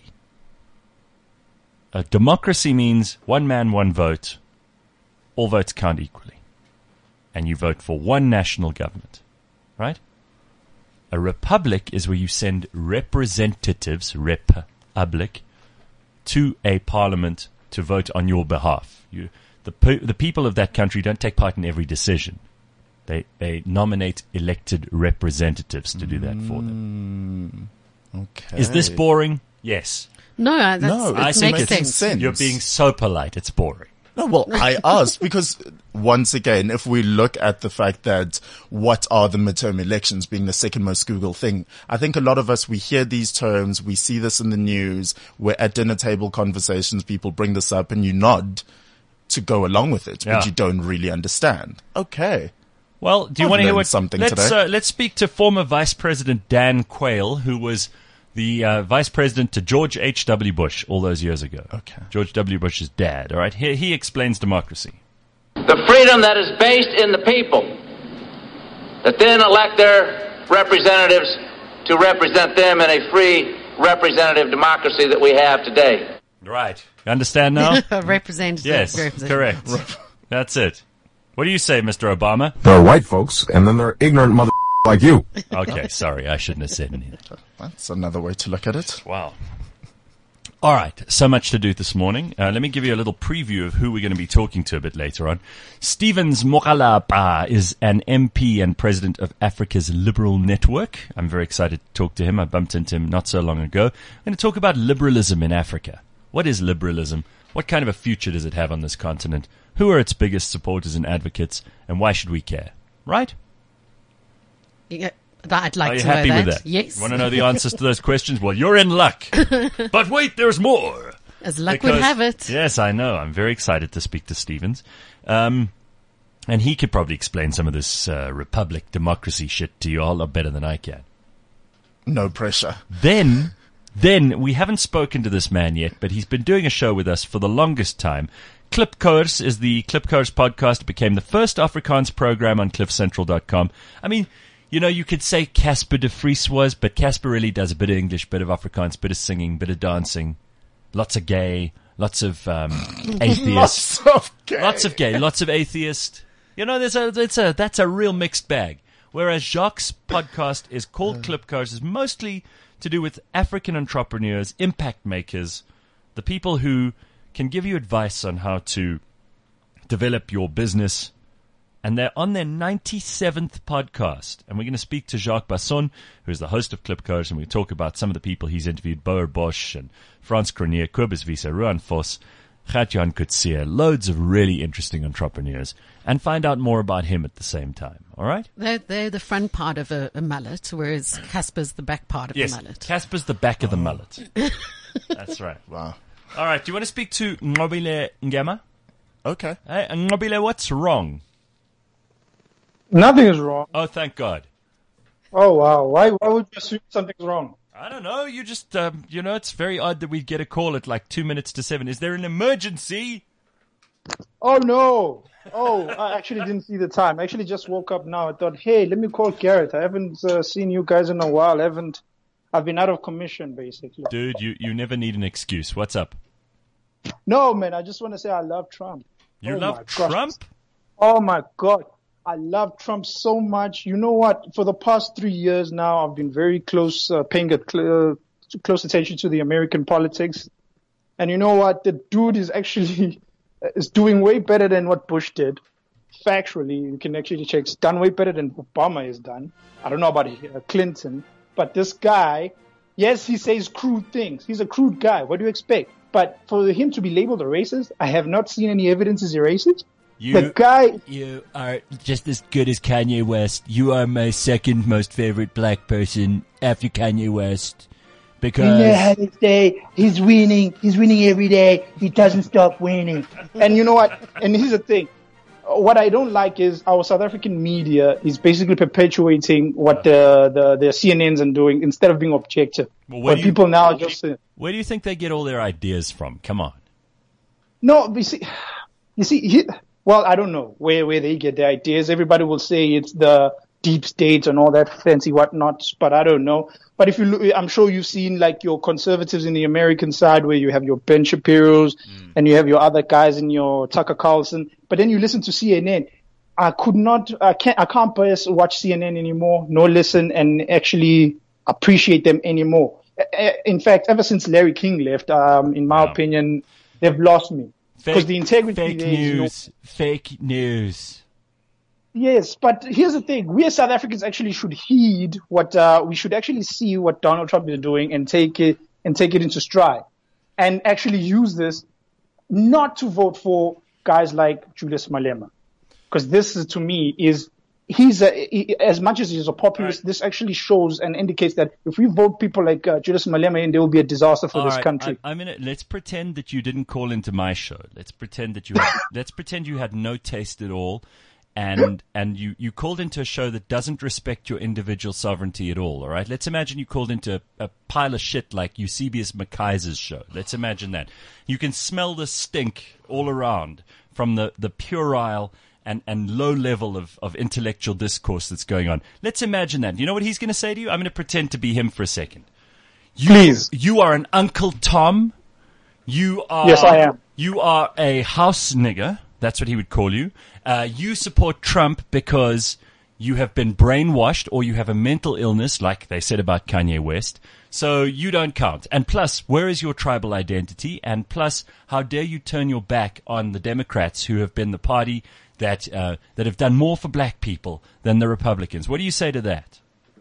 A democracy means one man, one vote. All votes count equally. And you vote for one national government. Right? A republic is where you send representatives, republic, to a parliament to vote on your behalf. You, the, pe- the people of that country don't take part in every decision. They, they nominate elected representatives to do that for them. Okay. Is this boring? Yes. No, uh, that's, No, it I it's think makes making sense. sense. You're being so polite. It's boring. No, well, I asked because once again, if we look at the fact that what are the midterm elections being the second most Googled thing, I think a lot of us, we hear these terms, we see this in the news, we're at dinner table conversations, people bring this up and you nod to go along with it, Yeah. but you don't really understand. Okay. Well, do you I've want to hear learned what? something let's today. Uh, let's speak to former Vice President Dan Quayle, who was the uh, Vice President to George H W. Bush all those years ago. Okay. George W. Bush's dad. All right. He he explains democracy. The freedom that is based in the people, that then elect their representatives to represent them in a free representative democracy that we have today. Right. You understand now? Representative. Yes. representative. Correct. That's it. What do you say, Mister Obama? There are white folks, and then there are ignorant mother like you. Okay. Sorry, I shouldn't have said anything. That's another way to look at it. Wow. All right, so much to do this morning. Uh, let me give you a little preview of who we're going to be talking to a bit later on. Stevens Mogalapa is an M P and president of Africa's Liberal Network. I'm very excited to talk to him. I bumped into him not so long ago. I'm going to talk about liberalism in Africa. What is liberalism? What kind of a future does it have on this continent? Who are its biggest supporters and advocates? And why should we care? Right? Yeah, I'd like Are you to happy know with that. that? Yes. Want to know the answers to those questions? Well, you're in luck. But wait, there's more. As luck Because- would have it. Yes, I know. I'm very excited to speak to Stevens. Um, and he could probably explain some of this uh, republic democracy shit to you all a lot better than I can. No pressure. Then, then we haven't spoken to this man yet, but he's been doing a show with us for the longest time. Klipkoers is the Klipkoers podcast. It became the first Afrikaans program on cliff central dot com. I mean, you know, you could say Casper de Vries was, but Casper really does a bit of English, bit of Afrikaans, bit of singing, bit of dancing, lots of gay, lots of um, atheist, Lots of gay. lots of gay, lots of atheist. You know, there's a, it's a, that's a real mixed bag. Whereas Jacques' podcast is called Klipkoers, is mostly to do with African entrepreneurs, impact makers, the people who can give you advice on how to develop your business. And they're on their ninety-seventh podcast. And we're going to speak to Jacques Basson, who is the host of Klipkoers, and we talk about some of the people he's interviewed, Boer Bosch and Frans Cronje, Kobus Wiese, Ruan Vos, Gert-Jan Coetzee, loads of really interesting entrepreneurs, and find out more about him at the same time. All right? They're, they're the front part of a, a mullet, whereas Casper's the back part of Yes, the mullet. Casper's the back of the mullet. That's right. Wow. All right, do you want to speak to Nqobile Ngema? Okay. Hey, Nqobile, what's wrong? Nothing is wrong. Oh, thank God. Oh, wow. Why Why would you assume something's wrong? I don't know. You just, um, you know, it's very odd that we get a call at like two minutes to seven. Is there an emergency? Oh, no. Oh, I actually didn't see the time. I actually just woke up now. I thought, hey, let me call Garrett. I haven't uh, seen you guys in a while. I haven't. I've been out of commission, basically. Dude, you, you never need an excuse. What's up? No, man. I just want to say I love Trump. You Oh love my gosh. Trump? Oh, my God. I love Trump so much. You know what? For the past three years now, I've been very close, uh, paying a cl- uh, close attention to the American politics. And you know what? The dude is actually is doing way better than what Bush did. Factually, you can actually check. It's done way better than Obama has done. I don't know about uh, Clinton, but this guy, yes, he says crude things. He's a crude guy. What do you expect? But for him to be labeled a racist, I have not seen any evidence he's a racist. You, The guy, you are just as good as Kanye West. You are my second most favorite black person after Kanye West. Because you know how to say he's winning. He's winning every day. He doesn't stop winning. And you know what? And here's the thing. What I don't like is our South African media is basically perpetuating what the, the, the C N Ns are doing instead of being objective. Well, where But do you- people now just uh, where do you think they get all their ideas from? Come on. no. But you see, you see, he, well, I don't know where where they get their ideas. Everybody will say it's the deep state and all that fancy whatnot, but I don't know. But if you look, I'm sure you've seen like your conservatives in the American side where you have your Ben Shapiro's mm. and you have your other guys in your Tucker Carlson. But then you listen to C N N. I could not, I can't, I can't just watch C N N anymore, nor listen and actually appreciate them anymore. In fact, ever since Larry King left, um, in my Wow. opinion, they've lost me. Because the integrity fake there is, you know, news, fake news. yes, but here's the thing. We as South Africans actually should heed what, uh, we should actually see what Donald Trump is doing and take it, and take it into stride. And actually use this not to vote for guys like Julius Malema. Because this is, to me, is, he's a, he, as much as he's a populist, Right. this actually shows and indicates that if we vote people like uh, Julius Malema in, there will be a disaster for All this right, country. I, I mean, let's pretend that you didn't call into my show. Let's pretend that you had, let's pretend you had no taste at all, and and you, you called into a show that doesn't respect your individual sovereignty at all. All right, let's imagine you called into a, a pile of shit like Eusebius McKaiser's show. Let's imagine that you can smell the stink all around from the the puerile and, and low level of, of intellectual discourse that's going on. Let's imagine that. You know what he's going to say to you? I'm going to pretend to be him for a second. You, Please. You are an Uncle Tom. You are. Yes, I am. You are a house nigger. That's what he would call you. Uh, you support Trump because you have been brainwashed or you have a mental illness, like they said about Kanye West. So you don't count. And plus, where is your tribal identity? And plus, how dare you turn your back on the Democrats who have been the party that uh, that have done more for black people than the Republicans? What do you say to that?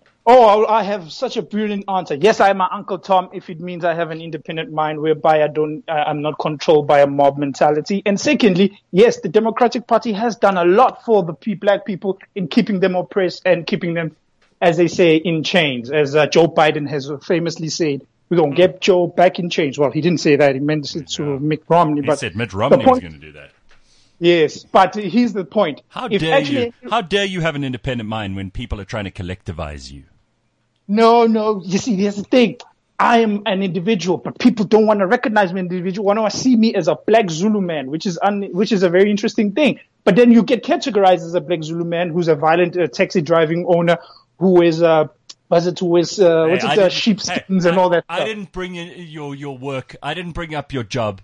Oh, I have such a brilliant answer. Yes, I am my Uncle Tom if it means I have an independent mind whereby I don't, I'm not controlled by a mob mentality. And secondly, yes, the Democratic Party has done a lot for the pe- black people in keeping them oppressed and keeping them as they say, in chains, as uh, Joe Biden has famously said. We're going to get Joe back in chains. Well, he didn't say that. He meant it to No. Mitt Romney. He but said Mitt Romney was going to do that. Yes, but here's the point. How If dare actually, you? How dare you have an independent mind when people are trying to collectivize you? No, no. You see, here's the thing. I am an individual, but people don't want to recognize me as an individual. Want to see me as a black Zulu man, which is un, which is a very interesting thing. But then you get categorized as a black Zulu man who's a violent uh, taxi driving owner, who is uh, was it who is uh, Hey, what's I it, uh, didn't- sheepskins hey, and I- all that. I stuff. didn't bring in your your work. I didn't bring up your job.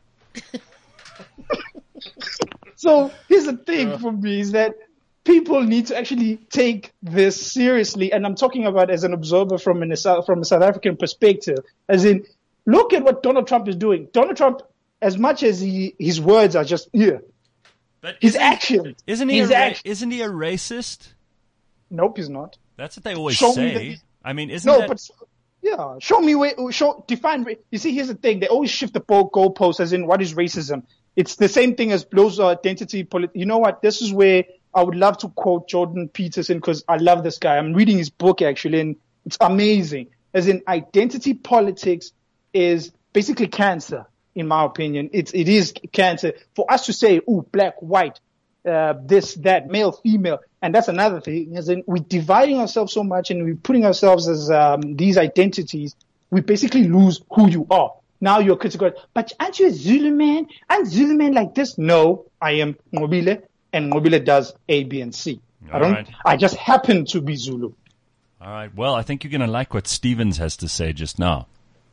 So here's the thing for me is that people need to actually take this seriously, and I'm talking about as an observer from an, from a South African perspective, as in, look at what Donald Trump is doing. Donald Trump, as much as he, his words are just, yeah, But his isn't, actions. Isn't he? his A, ra- act- isn't he a racist? Nope, he's not. That's what they always Show me say. the- I mean, isn't No, that? but yeah, show me where, show, define, ra- you see, here's the thing. They always shift the goal goalposts as in what is racism. It's the same thing as those identity polit- You know what? This is where I would love to quote Jordan Peterson because I love this guy. I'm reading his book actually, and it's amazing. As in, identity politics is basically cancer, in my opinion. It's it is cancer for us to say, "Ooh, black, white, uh, this, that, male, female," and that's another thing. As in, we're dividing ourselves so much, and we're putting ourselves as um, these identities. We basically lose who you are. Now you're critical, but aren't you a Zulu man? Aren't Zulu man like this? No, I am Mobile, and Mobile does A, B, and C. I All don't. right. I just happen to be Zulu. All right. Well, I think you're going to like what Stevens has to say just now.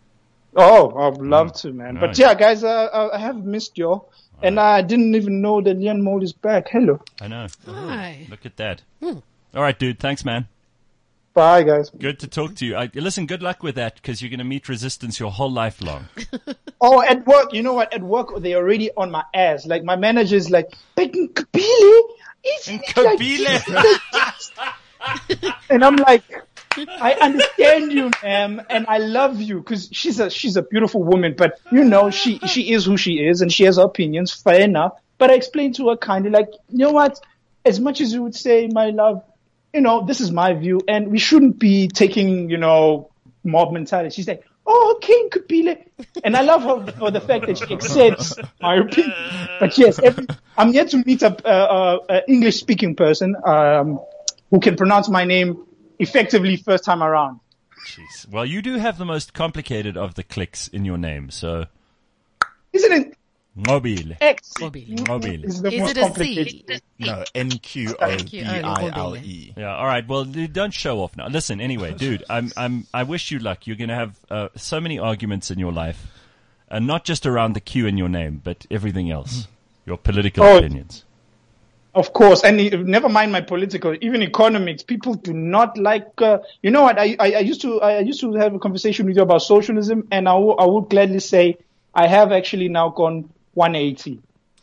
Oh, I'd love to, man. But Nice. yeah, guys, uh, I have missed y'all, and I didn't even know that Leon Mole is back. Hello. I know. Hi. Look at that. All right, dude. Thanks, man. Bye, guys. Good to talk to you. I, listen, good luck with that because you're going to meet resistance your whole life long. Oh, at work, you know what? At work, they're already on my ass. Like, my manager is like, but Kabili, isn't it like this?" And I'm like, I understand you, ma'am, and I love you because she's a she's a beautiful woman. But you know, she she is who she is, and she has opinions. Fair enough. But I explained to her kindly, like, you know what? As much as you would say, my love, you know, this is my view, and we shouldn't be taking, you know, mob mentality. She's like, oh, King Kabile. And I love her for the fact that she accepts my opinion. But yes, every, I'm yet to meet a, a, a English speaking person, um, who can pronounce my name effectively first time around. Jeez. Well, you do have the most complicated of the clicks in your name, so Isn't it Mobile. X? Mobile. Mobile. Is the Is most it a complicated. C? No, N Q O B I L E. Yeah, all right. Well, d- don't show off now. Listen, anyway, dude, I'm, I'm, I wish you luck. You're going to have uh, so many arguments in your life, and not just around the Q in your name, but everything else. Your political Oh. opinions. Of course, and uh, never mind my political, even economics. People do not like. Uh, you know what? I, I I used to I used to have a conversation with you about socialism, and I will I would gladly say I have actually now gone one eighty.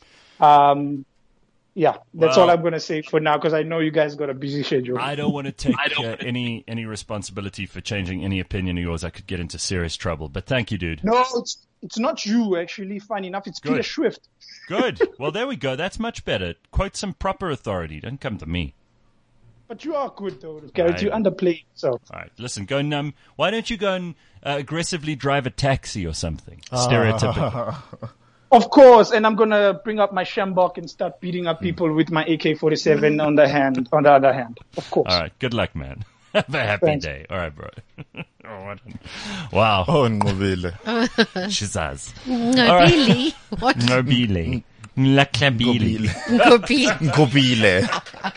Um, yeah, that's Well- all I'm gonna say for now because I know you guys got a busy schedule. I don't want to take uh, any any responsibility for changing any opinion of yours. I could get into serious trouble. But thank you, dude. no, it's it's not you actually. Funny enough, it's Good. Peter Swift. Good. Well, there we go. That's much better. Quote some proper authority. Don't come to me. But you are good though, Garrett. You I- underplay yourself. All right. Listen, go and, um, why don't you go and uh, aggressively drive a taxi or something? Stereotypical. Of course, and I'm gonna bring up my Shambok and start beating up people with my A K forty-seven on the hand. On the other hand, of course. All right. Good luck, man. Have a happy Thanks. day. All right, bro. Oh, what an- wow. Oh, Ngobile. Shizaz. No, Billy. What? Nobile. Nlakabile. Ngobile. Ngobile. Ngobile.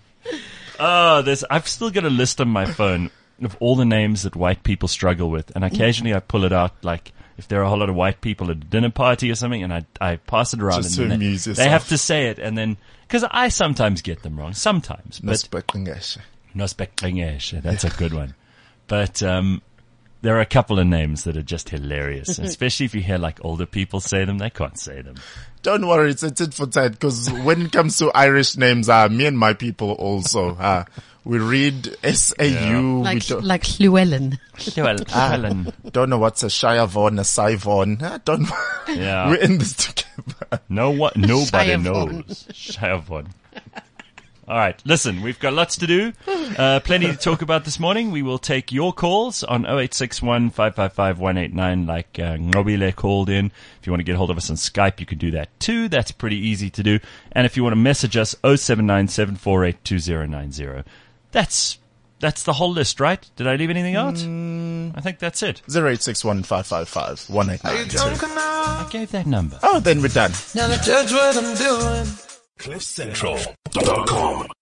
Oh, there's, I've still got a list on my phone of all the names that white people struggle with. And occasionally I pull it out, like, if there are a whole lot of white people at a dinner party or something, and I, I pass it around. Just and to then they, amuse they yourself. have to say it, and then, because I sometimes get them wrong. Sometimes. But Nosbeklingeshe. Nospeklingeshe, that's a good one. But um, there are a couple of names that are just hilarious, especially if you hear like older people say them. They can't say them. Don't worry, it's a tit for tat, because when it comes to Irish names, uh, me and my people also, uh, we read S A U. Like, we don't, like Llewellyn. Helen. don't know what's a Shiavon, a Sivon. Uh, don't, Yeah. we're in this together. No one, nobody Shiavon. knows. Shiavon. All right. Listen, we've got lots to do. Uh, plenty to talk about this morning. We will take your calls on oh eight six one, five five five, one eight nine like uh, Ngobile called in. If you want to get hold of us on Skype, you can do that too. That's pretty easy to do. And if you want to message us, oh seven nine, seven four eight, two oh nine oh. That's that's the whole list, right? Did I leave anything out? Mm. I think that's it. zero eight six one, five five five, one eight nine two. I gave that number. Oh, then we're done. Now judge what I'm doing. cliff central dot com